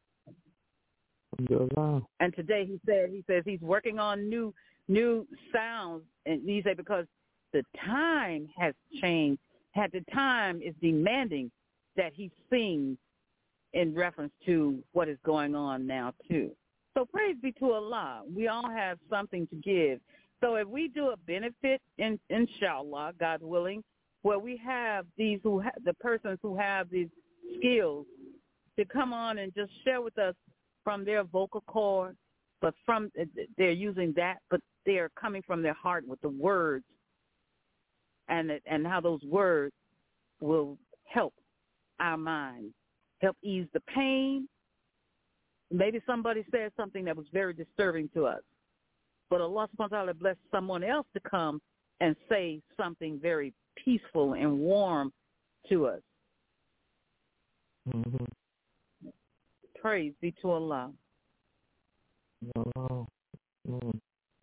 And today he said he says he's working on new new sounds, and he said because the time has changed, had the time is demanding that he sings in reference to what is going on now too. So praise be to Allah. We all have something to give. So if we do a benefit, in, inshallah, God willing, where we have these who ha- the persons who have these skills to come on and just share with us from their vocal cords, but from they're using that, but they're coming from their heart with the words, and and how those words will help our minds, help ease the pain. Maybe somebody said something that was very disturbing to us, but Allah subhanahu wa ta'ala blessed someone else to come and say something very peaceful and warm to us. Mm-hmm. Praise be to Allah. Allah. Mm.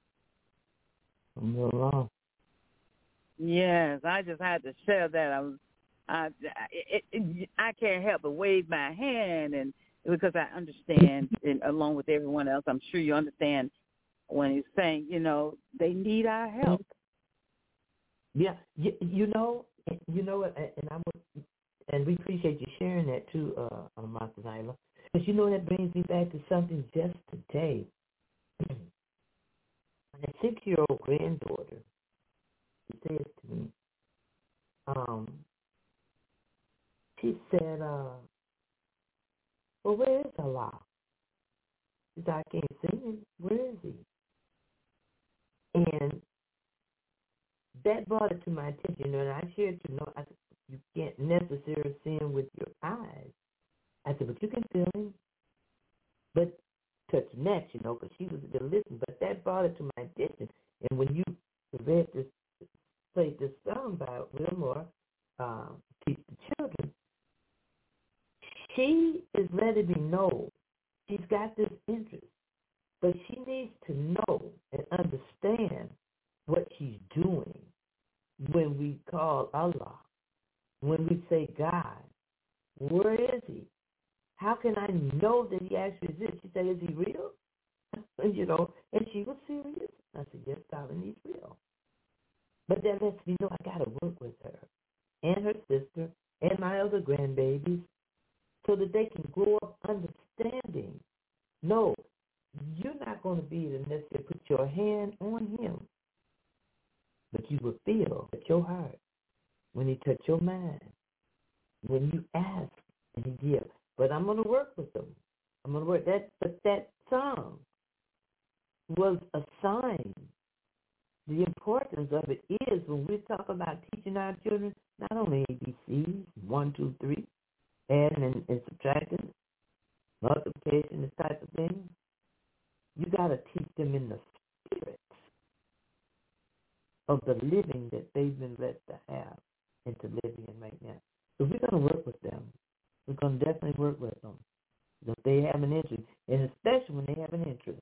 Allah. Yes, I just had to share that. I was, I, it, it, I can't help but wave my hand, and because I understand, and along with everyone else, I'm sure you understand when he's saying, you know, they need our help. Yeah, you, you know, you know what, and I would, and we appreciate you sharing that too, uh, Master Nyla. But you know, that brings me back to something just today. My six-year-old granddaughter says to me, um, she said, uh, well, where is Allah? She said, I can't see him. Where is he? And that brought it to my attention, and I shared to know, I said, you can't necessarily see him with your eyes. I said, but you can feel him. But touch that, you know, because she was there listening. But that brought it to my attention. And when you read this, played this song by Wilmore, uh, Teach the Children, she is letting me know she's got this interest. But she needs to know and understand what she's doing when we call Allah, when we say God. Where is he? How can I know that he actually exists? She said, is he real? you know, and she was serious. I said, yes, darling, he's real. But that lets me know I got to work with her and her sister and my other grandbabies so that they can grow up understanding. No, you're not going to be able to necessarily put your hand on him, but you will feel at your heart when he touch your mind, when you ask and he gives. But I'm going to work with them. I'm going to work that. But that song was a sign. The importance of it is when we talk about teaching our children not only A B Cs, one, two, three, adding and, and subtracting, multiplication, this type of thing. You got to teach them in the spirit of the living that they've been blessed to have and to live in right now. So we're going to work with them. We're going to definitely work with them if they have an interest, and especially when they have an interest.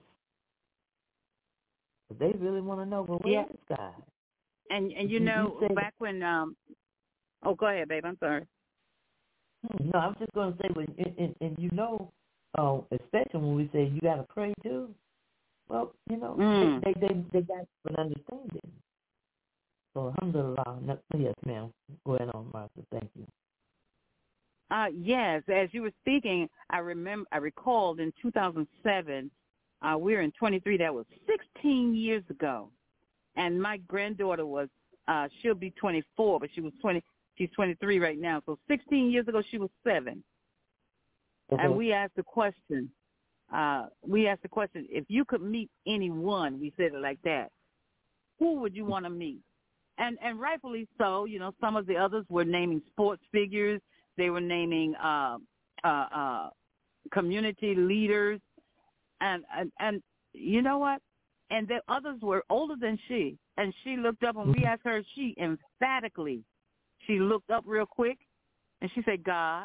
But they really want to know, well, where yeah. is God? And and you, you know, you say, back when, um, oh, go ahead, babe. I'm sorry. No, I'm just going to say, when, and, and, and you know, uh, especially when we say you got to pray too. Well, you know, mm. they, they they they got an understanding. So, alhamdulillah. No, yes, ma'am. Go ahead on, Martha. Thank you. Uh, yes, as you were speaking, I remember, I recalled in two thousand seven, uh, we were in twenty-three. That was sixteen years ago, and my granddaughter was, uh, she'll be twenty-four, but she was twenty. She's twenty-three right now. So sixteen years ago, she was seven, mm-hmm. and we asked the question. Uh, we asked the question: if you could meet anyone, we said it like that, who would you want to meet? And and rightfully so. You know, some of the others were naming sports figures. They were naming uh, uh, uh, community leaders, and, and and you know what? and the others were older than she. And she looked up, and we asked her, she emphatically, she looked up real quick, and she said, God.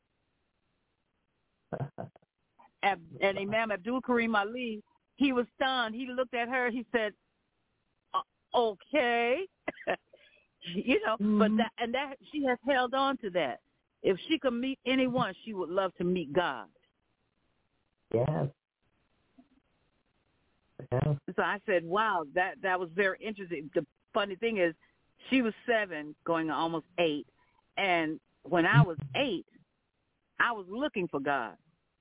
and, and Imam Abdul Karim Ali, he was stunned. He looked at her. He said, uh, okay. you know, mm-hmm. but that, and that she has held on to that. If she could meet anyone, she would love to meet God. Yes. Yeah. So I said, wow, that, that was very interesting. The funny thing is, she was seven, going almost eight, and when I was eight, I was looking for God.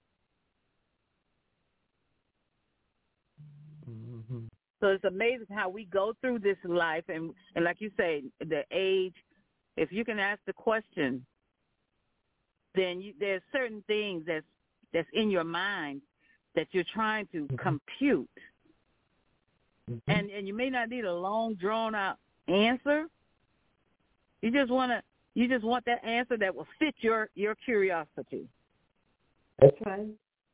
Mm-hmm. So it's amazing how we go through this life, and, and like you say, the age, if you can ask the question, then you, there's certain things that's, that's in your mind that you're trying to mm-hmm. compute. Mm-hmm. And and you may not need a long, drawn-out answer. You just want to, you just want that answer that will fit your, your curiosity. That's right.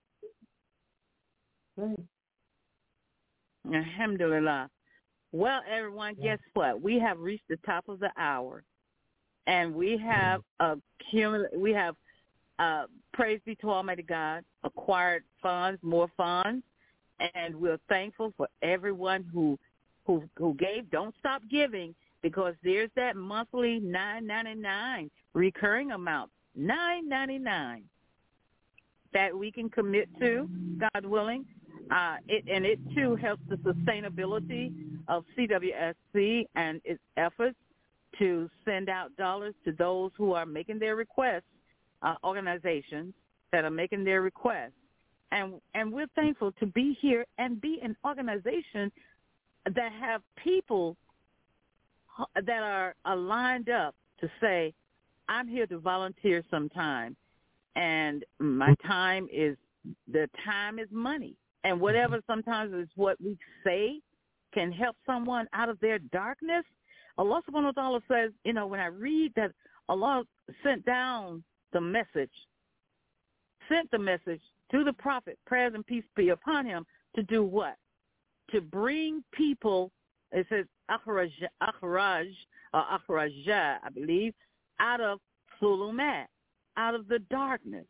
Right. Alhamdulillah. Well, everyone, yeah. guess what? We have reached the top of the hour, and we have a cumul- we have uh, praise be to Almighty God, acquired funds, more funds, and we're thankful for everyone who who who gave. Don't stop giving, because there's that monthly nine ninety-nine recurring amount, nine ninety-nine, that we can commit to, God willing. Uh, it, and it, too, helps the sustainability of C W S C and its efforts to send out dollars to those who are making their requests, uh, organizations that are making their requests. And, and we're thankful to be here and be an organization that have people that are, are lined up to say, I'm here to volunteer sometime, and my time is, the time is money. And whatever sometimes is what we say can help someone out of their darkness. Allah subhanahu wa ta'ala says, you know, when I read that Allah sent down the message, sent the message to the prophet, prayers and peace be upon him, to do what? To bring people, it says, akhraj, akhraj, or akhrajah, I believe, out of sulumat, out of the darkness.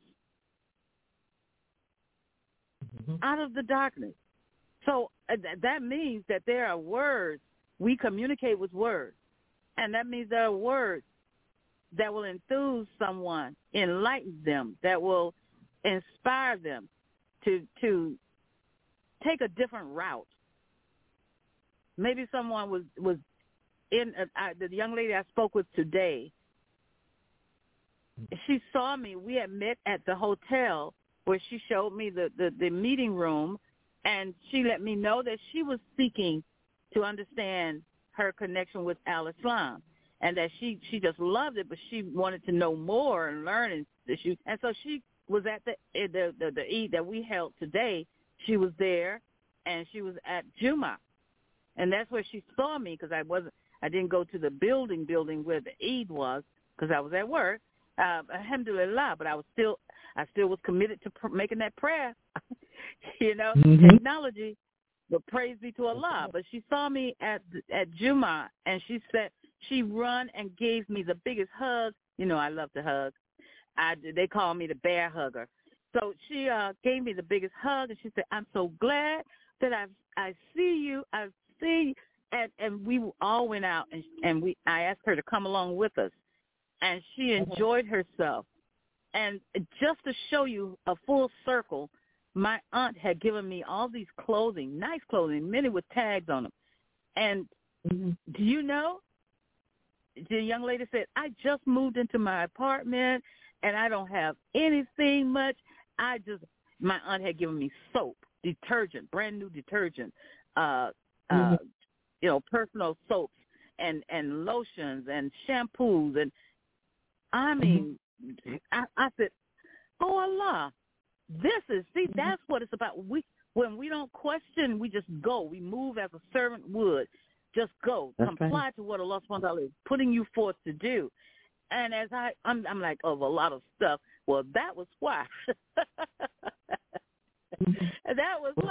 Mm-hmm. Out of the darkness. So uh, th- that means that there are words. We communicate with words. And that means there are words that will enthuse someone, enlighten them, that will inspire them to to take a different route. Maybe someone was, was in, uh, I, the young lady I spoke with today, she saw me. We had met at the hotel where she showed me the, the, the meeting room, and she let me know that she was seeking to understand her connection with Al-Islam, and that she, she just loved it, but she wanted to know more and learn. And, she, and so she was at the, the, the, the Eid that we held today. She was there, and she was at Juma. And that's where she saw me, because I wasn't, I didn't go to the building building where the Eid was, because I was at work. Uh, alhamdulillah, but I was still, I still was committed to pr- making that prayer, you know, mm-hmm. technology. But praise be to Allah. But she saw me at at Juma, and she said she run and gave me the biggest hug. You know, I love to hug. I they call me the bear hugger. So she uh, gave me the biggest hug, and she said, "I'm so glad that I I see you. I see." You. And and we all went out, and and we I asked her to come along with us. And she enjoyed herself. And just to show you a full circle, my aunt had given me all these clothing, nice clothing, many with tags on them. And mm-hmm. do you know, the young lady said, I just moved into my apartment, and I don't have anything much. I just, my aunt had given me soap, detergent, brand new detergent, uh, mm-hmm. uh, you know, personal soaps and, and lotions and shampoos, and I mean, mm-hmm. I, I said, oh, Allah, this is, see, mm-hmm. that's what it's about. We When we don't question, we just go. We move as a servant would. Just go. That's Comply right. to what Allah subhanahu wa ta'ala is putting you forth to do. And as I, I'm, I'm like, oh, a lot of stuff. Well, that was why. mm-hmm. That was why.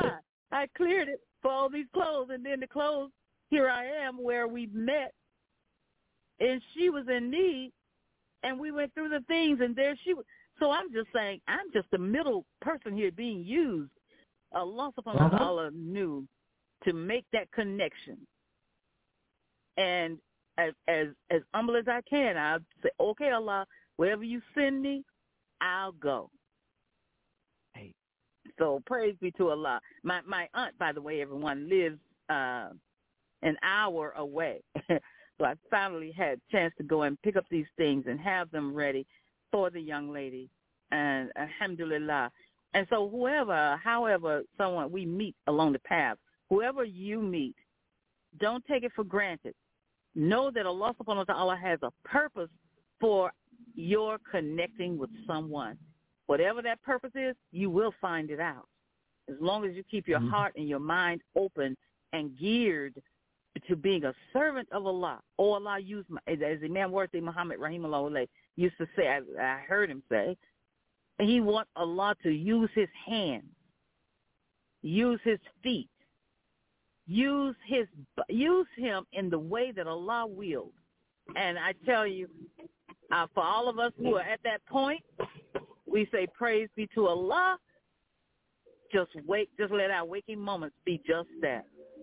I cleared it for all these clothes, and then the clothes, here I am where we met, and she was in need, and we went through the things, and there she was. So I'm just saying, I'm just the middle person here being used. Allah subhanahu wa ta'ala knew to make that connection. And as as as humble as I can, I'll say, okay, Allah, wherever you send me, I'll go. Hey. So praise be to Allah. My my aunt, by the way, everyone, lives uh, an hour away. So I finally had a chance to go and pick up these things and have them ready for the young lady. And alhamdulillah. And so whoever, however, someone we meet along the path, whoever you meet, don't take it for granted. Know that Allah subhanahu wa ta'ala has a purpose for your connecting with someone. Whatever that purpose is, you will find it out. As long as you keep your mm-hmm. heart and your mind open and geared to being a servant of Allah. Oh, Allah used, my, as Imam Warthi Muhammad Rahimahullah used to say, I, I heard him say, he wants Allah to use his hands, use his feet, use his use him in the way that Allah willed. And I tell you, uh, for all of us who are at that point, we say praise be to Allah. Just wake, just let our waking moments be just that.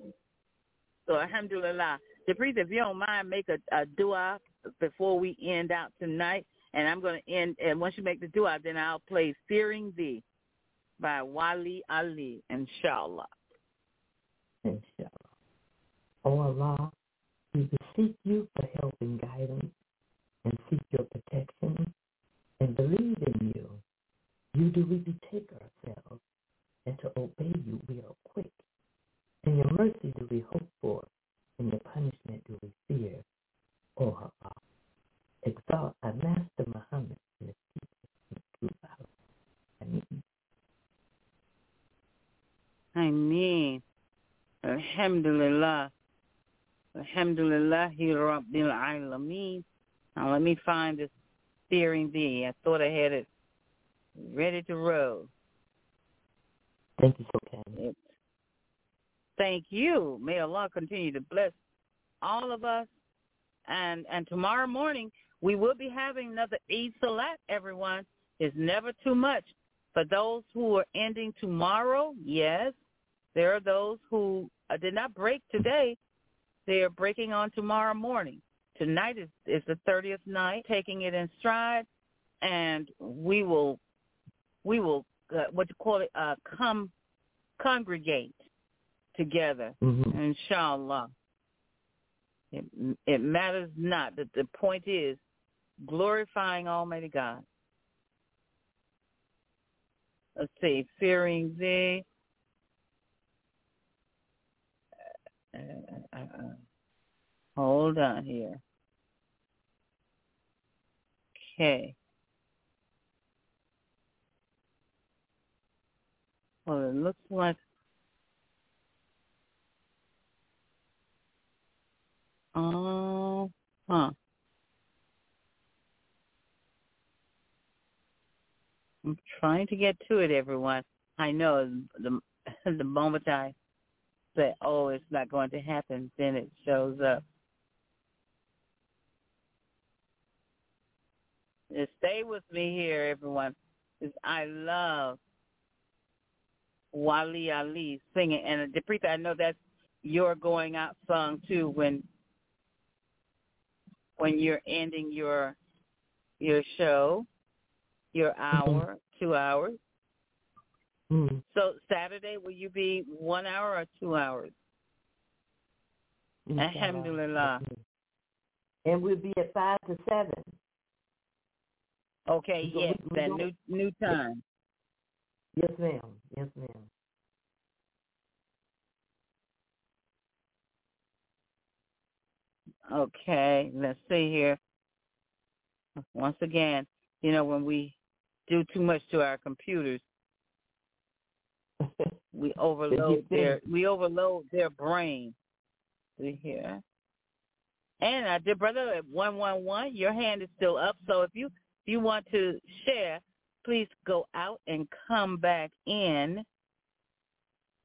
So alhamdulillah. The priest, if you don't mind, make a, a dua before we end out tonight. And I'm going to end, and once you make the dua, then I'll play Fearing Thee by Wali Ali, inshallah. Inshallah. Oh Allah, we beseech you for help and guidance and seek your protection and believe in you. You do we betake ourselves, and to obey you we are quick. And your mercy do we hope for, and your punishment do we fear. Oh Allah, exalt our Master Muhammad and his people in true power. Ameen. Ameen. Alhamdulillah. Alhamdulillahi Rabbil Alameen. Now let me find this Fearing Thee. I thought I had it ready to roll. Thank you so kindly. Thank you. May Allah continue to bless all of us. And and tomorrow morning, we will be having another Eid Salat, everyone. It's never too much. For those who are ending tomorrow, yes, there are those who uh, did not break today. They are breaking on tomorrow morning. Tonight is, is the thirtieth night, taking it in stride, and we will, we will, uh, what you call it, uh, come congregate together, mm-hmm. inshallah. It, it matters not. The, the point is glorifying Almighty God. Let's see, Fearing Thee. Uh, uh, uh, hold on here. Okay. Well, it looks like Oh, uh, huh. I'm trying to get to it, everyone. I know the the moment I say, oh, it's not going to happen, then it shows up. Just stay with me here, everyone, because I love Wali Ali singing. And Deprita, I know that's your going out song, too, when when you're ending your your show, your hour, mm-hmm. two hours. Mm-hmm. So Saturday, will you be one hour or two hours? Mm-hmm. Alhamdulillah. And we'll be at five to seven. Okay, so yes, we, we that new new time. Yes, ma'am. Yes, ma'am. Okay, let's see here. Once again, you know, when we do too much to our computers, we overload their we overload their brain. See here. And uh, dear brother, at one one one, your hand is still up. So if you if you want to share, please go out and come back in.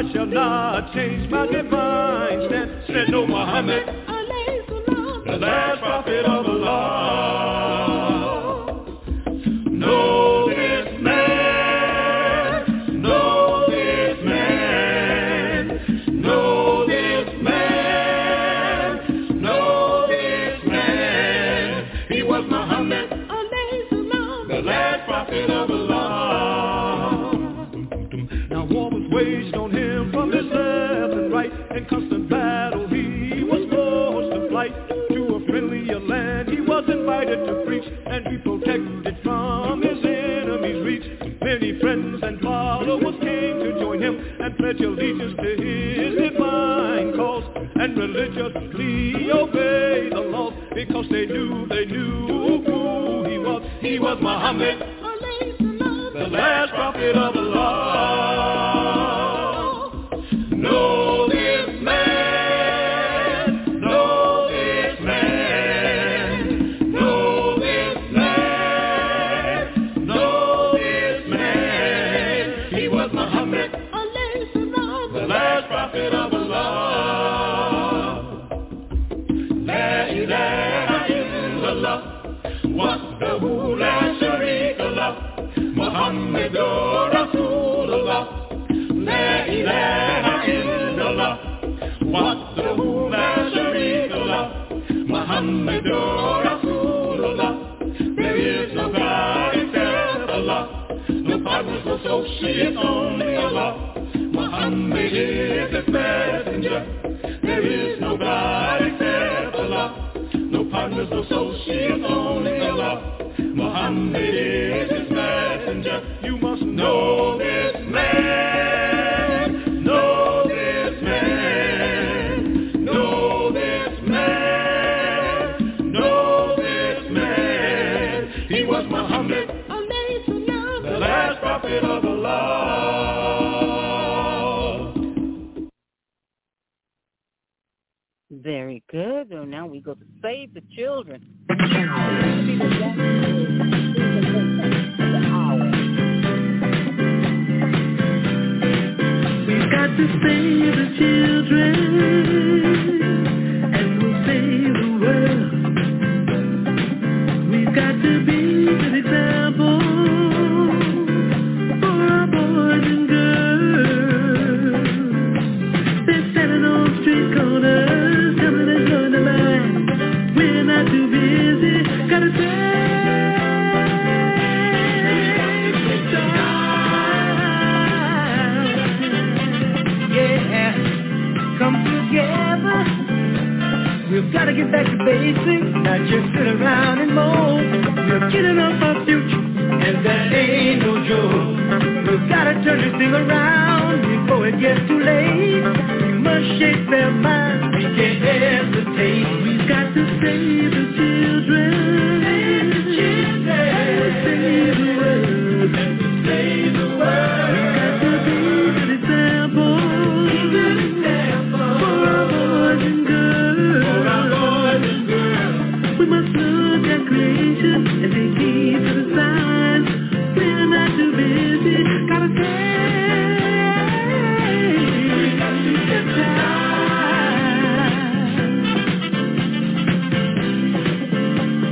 I shall not change my divine stand. Said, no, Muhammad, the last prophet of Allah. Know this man, know this man, know this man, know this man. He was Muhammad, the last prophet of Allah. Now war was waged on him from his left and right. In constant battle he was forced to flight. To a friendlier land he was invited to preach and be protected from his enemies' reach. Many friends and followers came to join him and pledge allegiance to his divine cause, and religiously obey the laws, because they knew, they knew who he was. He was Muhammad, the last prophet of Allah. Know this man, know this man, know this man, know this man. He was Muhammad, the last prophet of Allah. La ilaha illallah, wahdahu la sharika lah, Muhammadur Rasulullah. La ilaha illallah, wahdahu la sharika lah, Muhammadur Rasulullah. There is no God except Allah, no partners, no associates, only Allah. Muhammad is his messenger. There is no God except Allah, no partners, no associates, only Allah. Muhammad is his messenger. You must know this man, know this man, know this man, know this man. He was Muhammad, the last prophet of Allah. Very good. So now we go to Save the Children. We've got to save the children, and we'll save the world. We've got to be an example for our boys and girls. They're standing on street corners, telling us on the line. We're not too busy, gotta save. We've got to get back to basics, not just sit around and moan. We're getting up our future, and that ain't no joke. We've got to turn this thing around before it gets too late. We must shape their minds, we can't hesitate. We've got to save the children, save the children, save the world, save the world. We've got to be an example, be an example for our boys and girls. We must look at creation and take heed to the signs. We're not too busy, gotta save the time.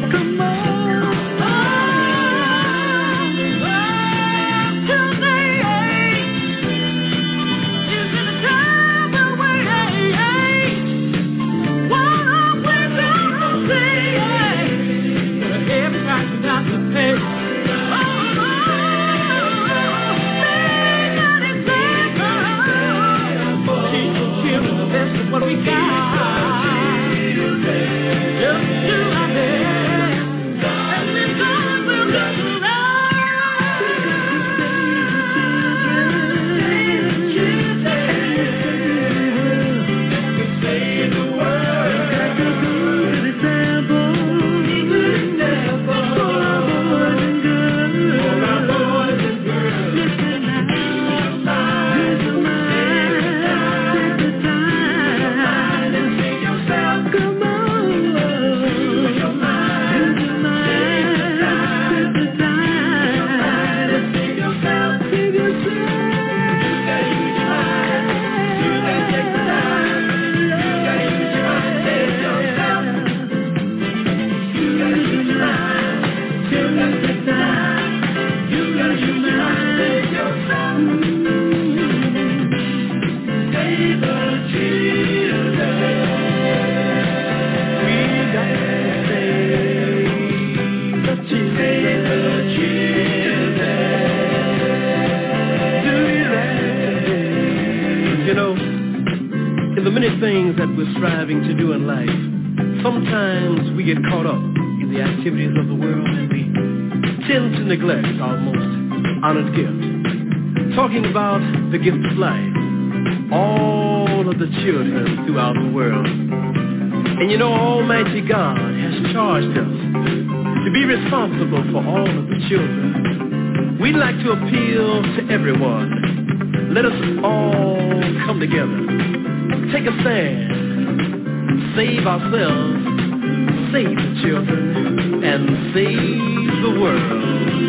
striving to do in life, sometimes we get caught up in the activities of the world and we tend to neglect our most honored gift. Talking about the gift of life, all of the children throughout the world. And you know, Almighty God has charged us to be responsible for all of the children. We'd like to appeal to everyone. Let us all come together. Take a stand. Save ourselves. Save the children. And save the world.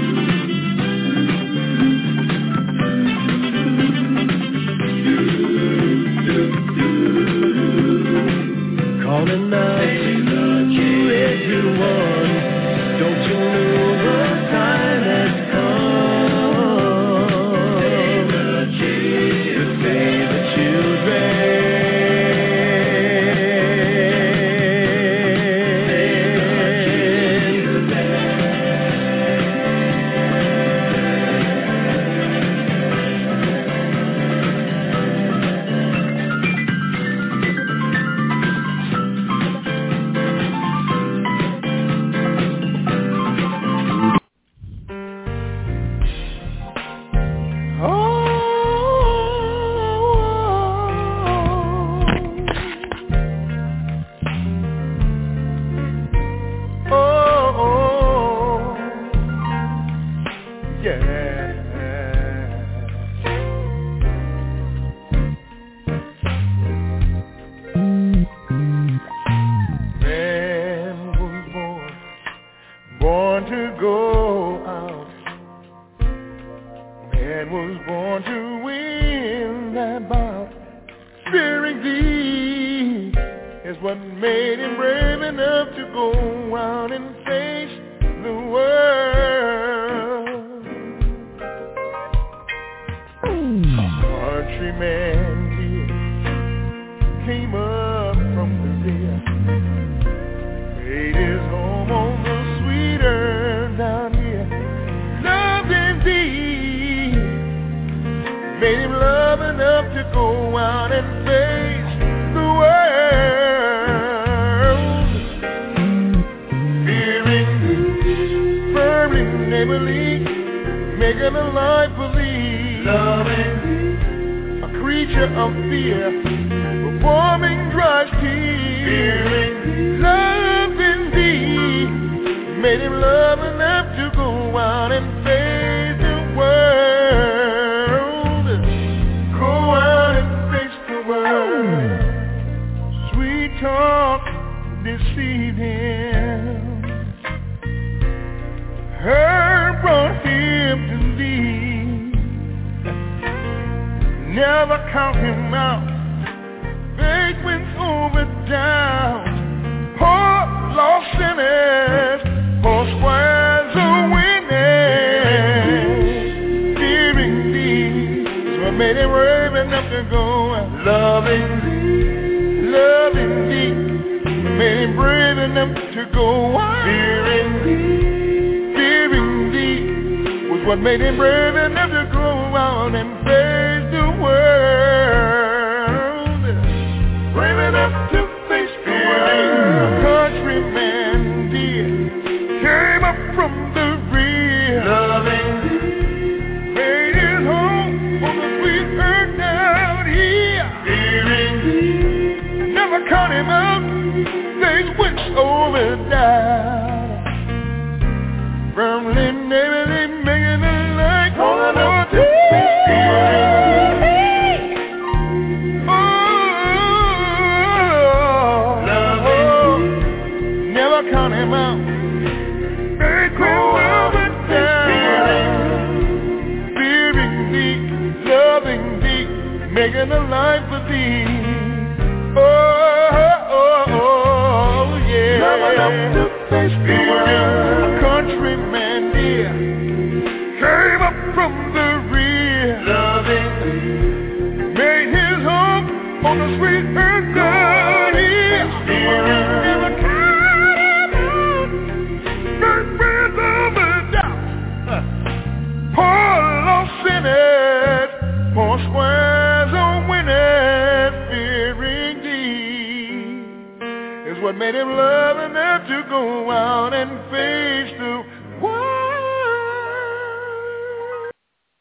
Calling out to you, everyone. Don't you know the time has come to save the children? Four squares are winning, fearing thee. enough to go out and face the world.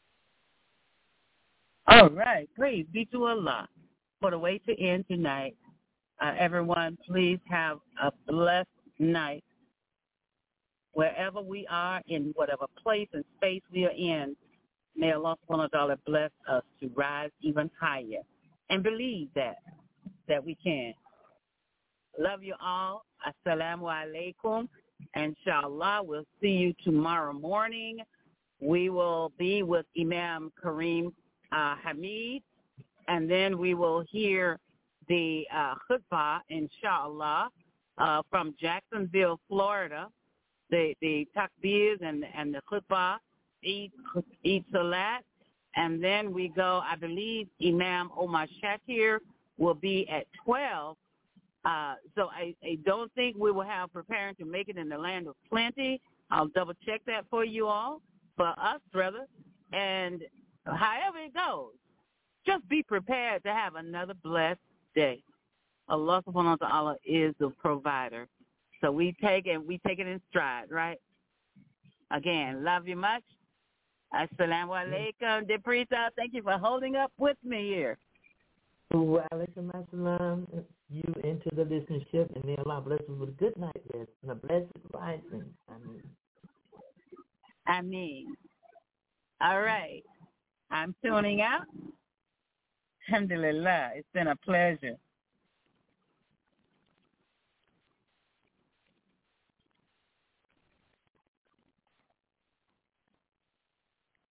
All right. Praise be to Allah for the way to end tonight. Uh, everyone, please have a blessed night. Wherever we are, in whatever place and space we are in, may Allah subhanahu wa ta'ala bless us to rise even higher and believe that, that we can. Love you all. Assalamu alaikum. Inshallah, we'll see you tomorrow morning. We will be with Imam Kareem uh, Hamid, and then we will hear the uh, khutbah, inshallah, uh, from Jacksonville, Florida, the, the takbirs and, and the khutbah, Eid, Eid Salat, and then we go, I believe Imam Omar Shakir will be at twelve. Uh, so I, I don't think we will have preparing to make it in the land of plenty. I'll double check that for you all, for us, brother. And however it goes, just be prepared to have another blessed day. Allah subhanahu wa ta'ala is the provider. So we take it, we take it in stride, right? Again, love you much. Assalamu alaikum. Deprisa, thank you for holding up with me here. Wa alaikum assalam, you into the listenership, and may Allah bless you with a good night rest and a blessed rising. Amen. Ameen. All right. I'm tuning out. Alhamdulillah. It's been a pleasure.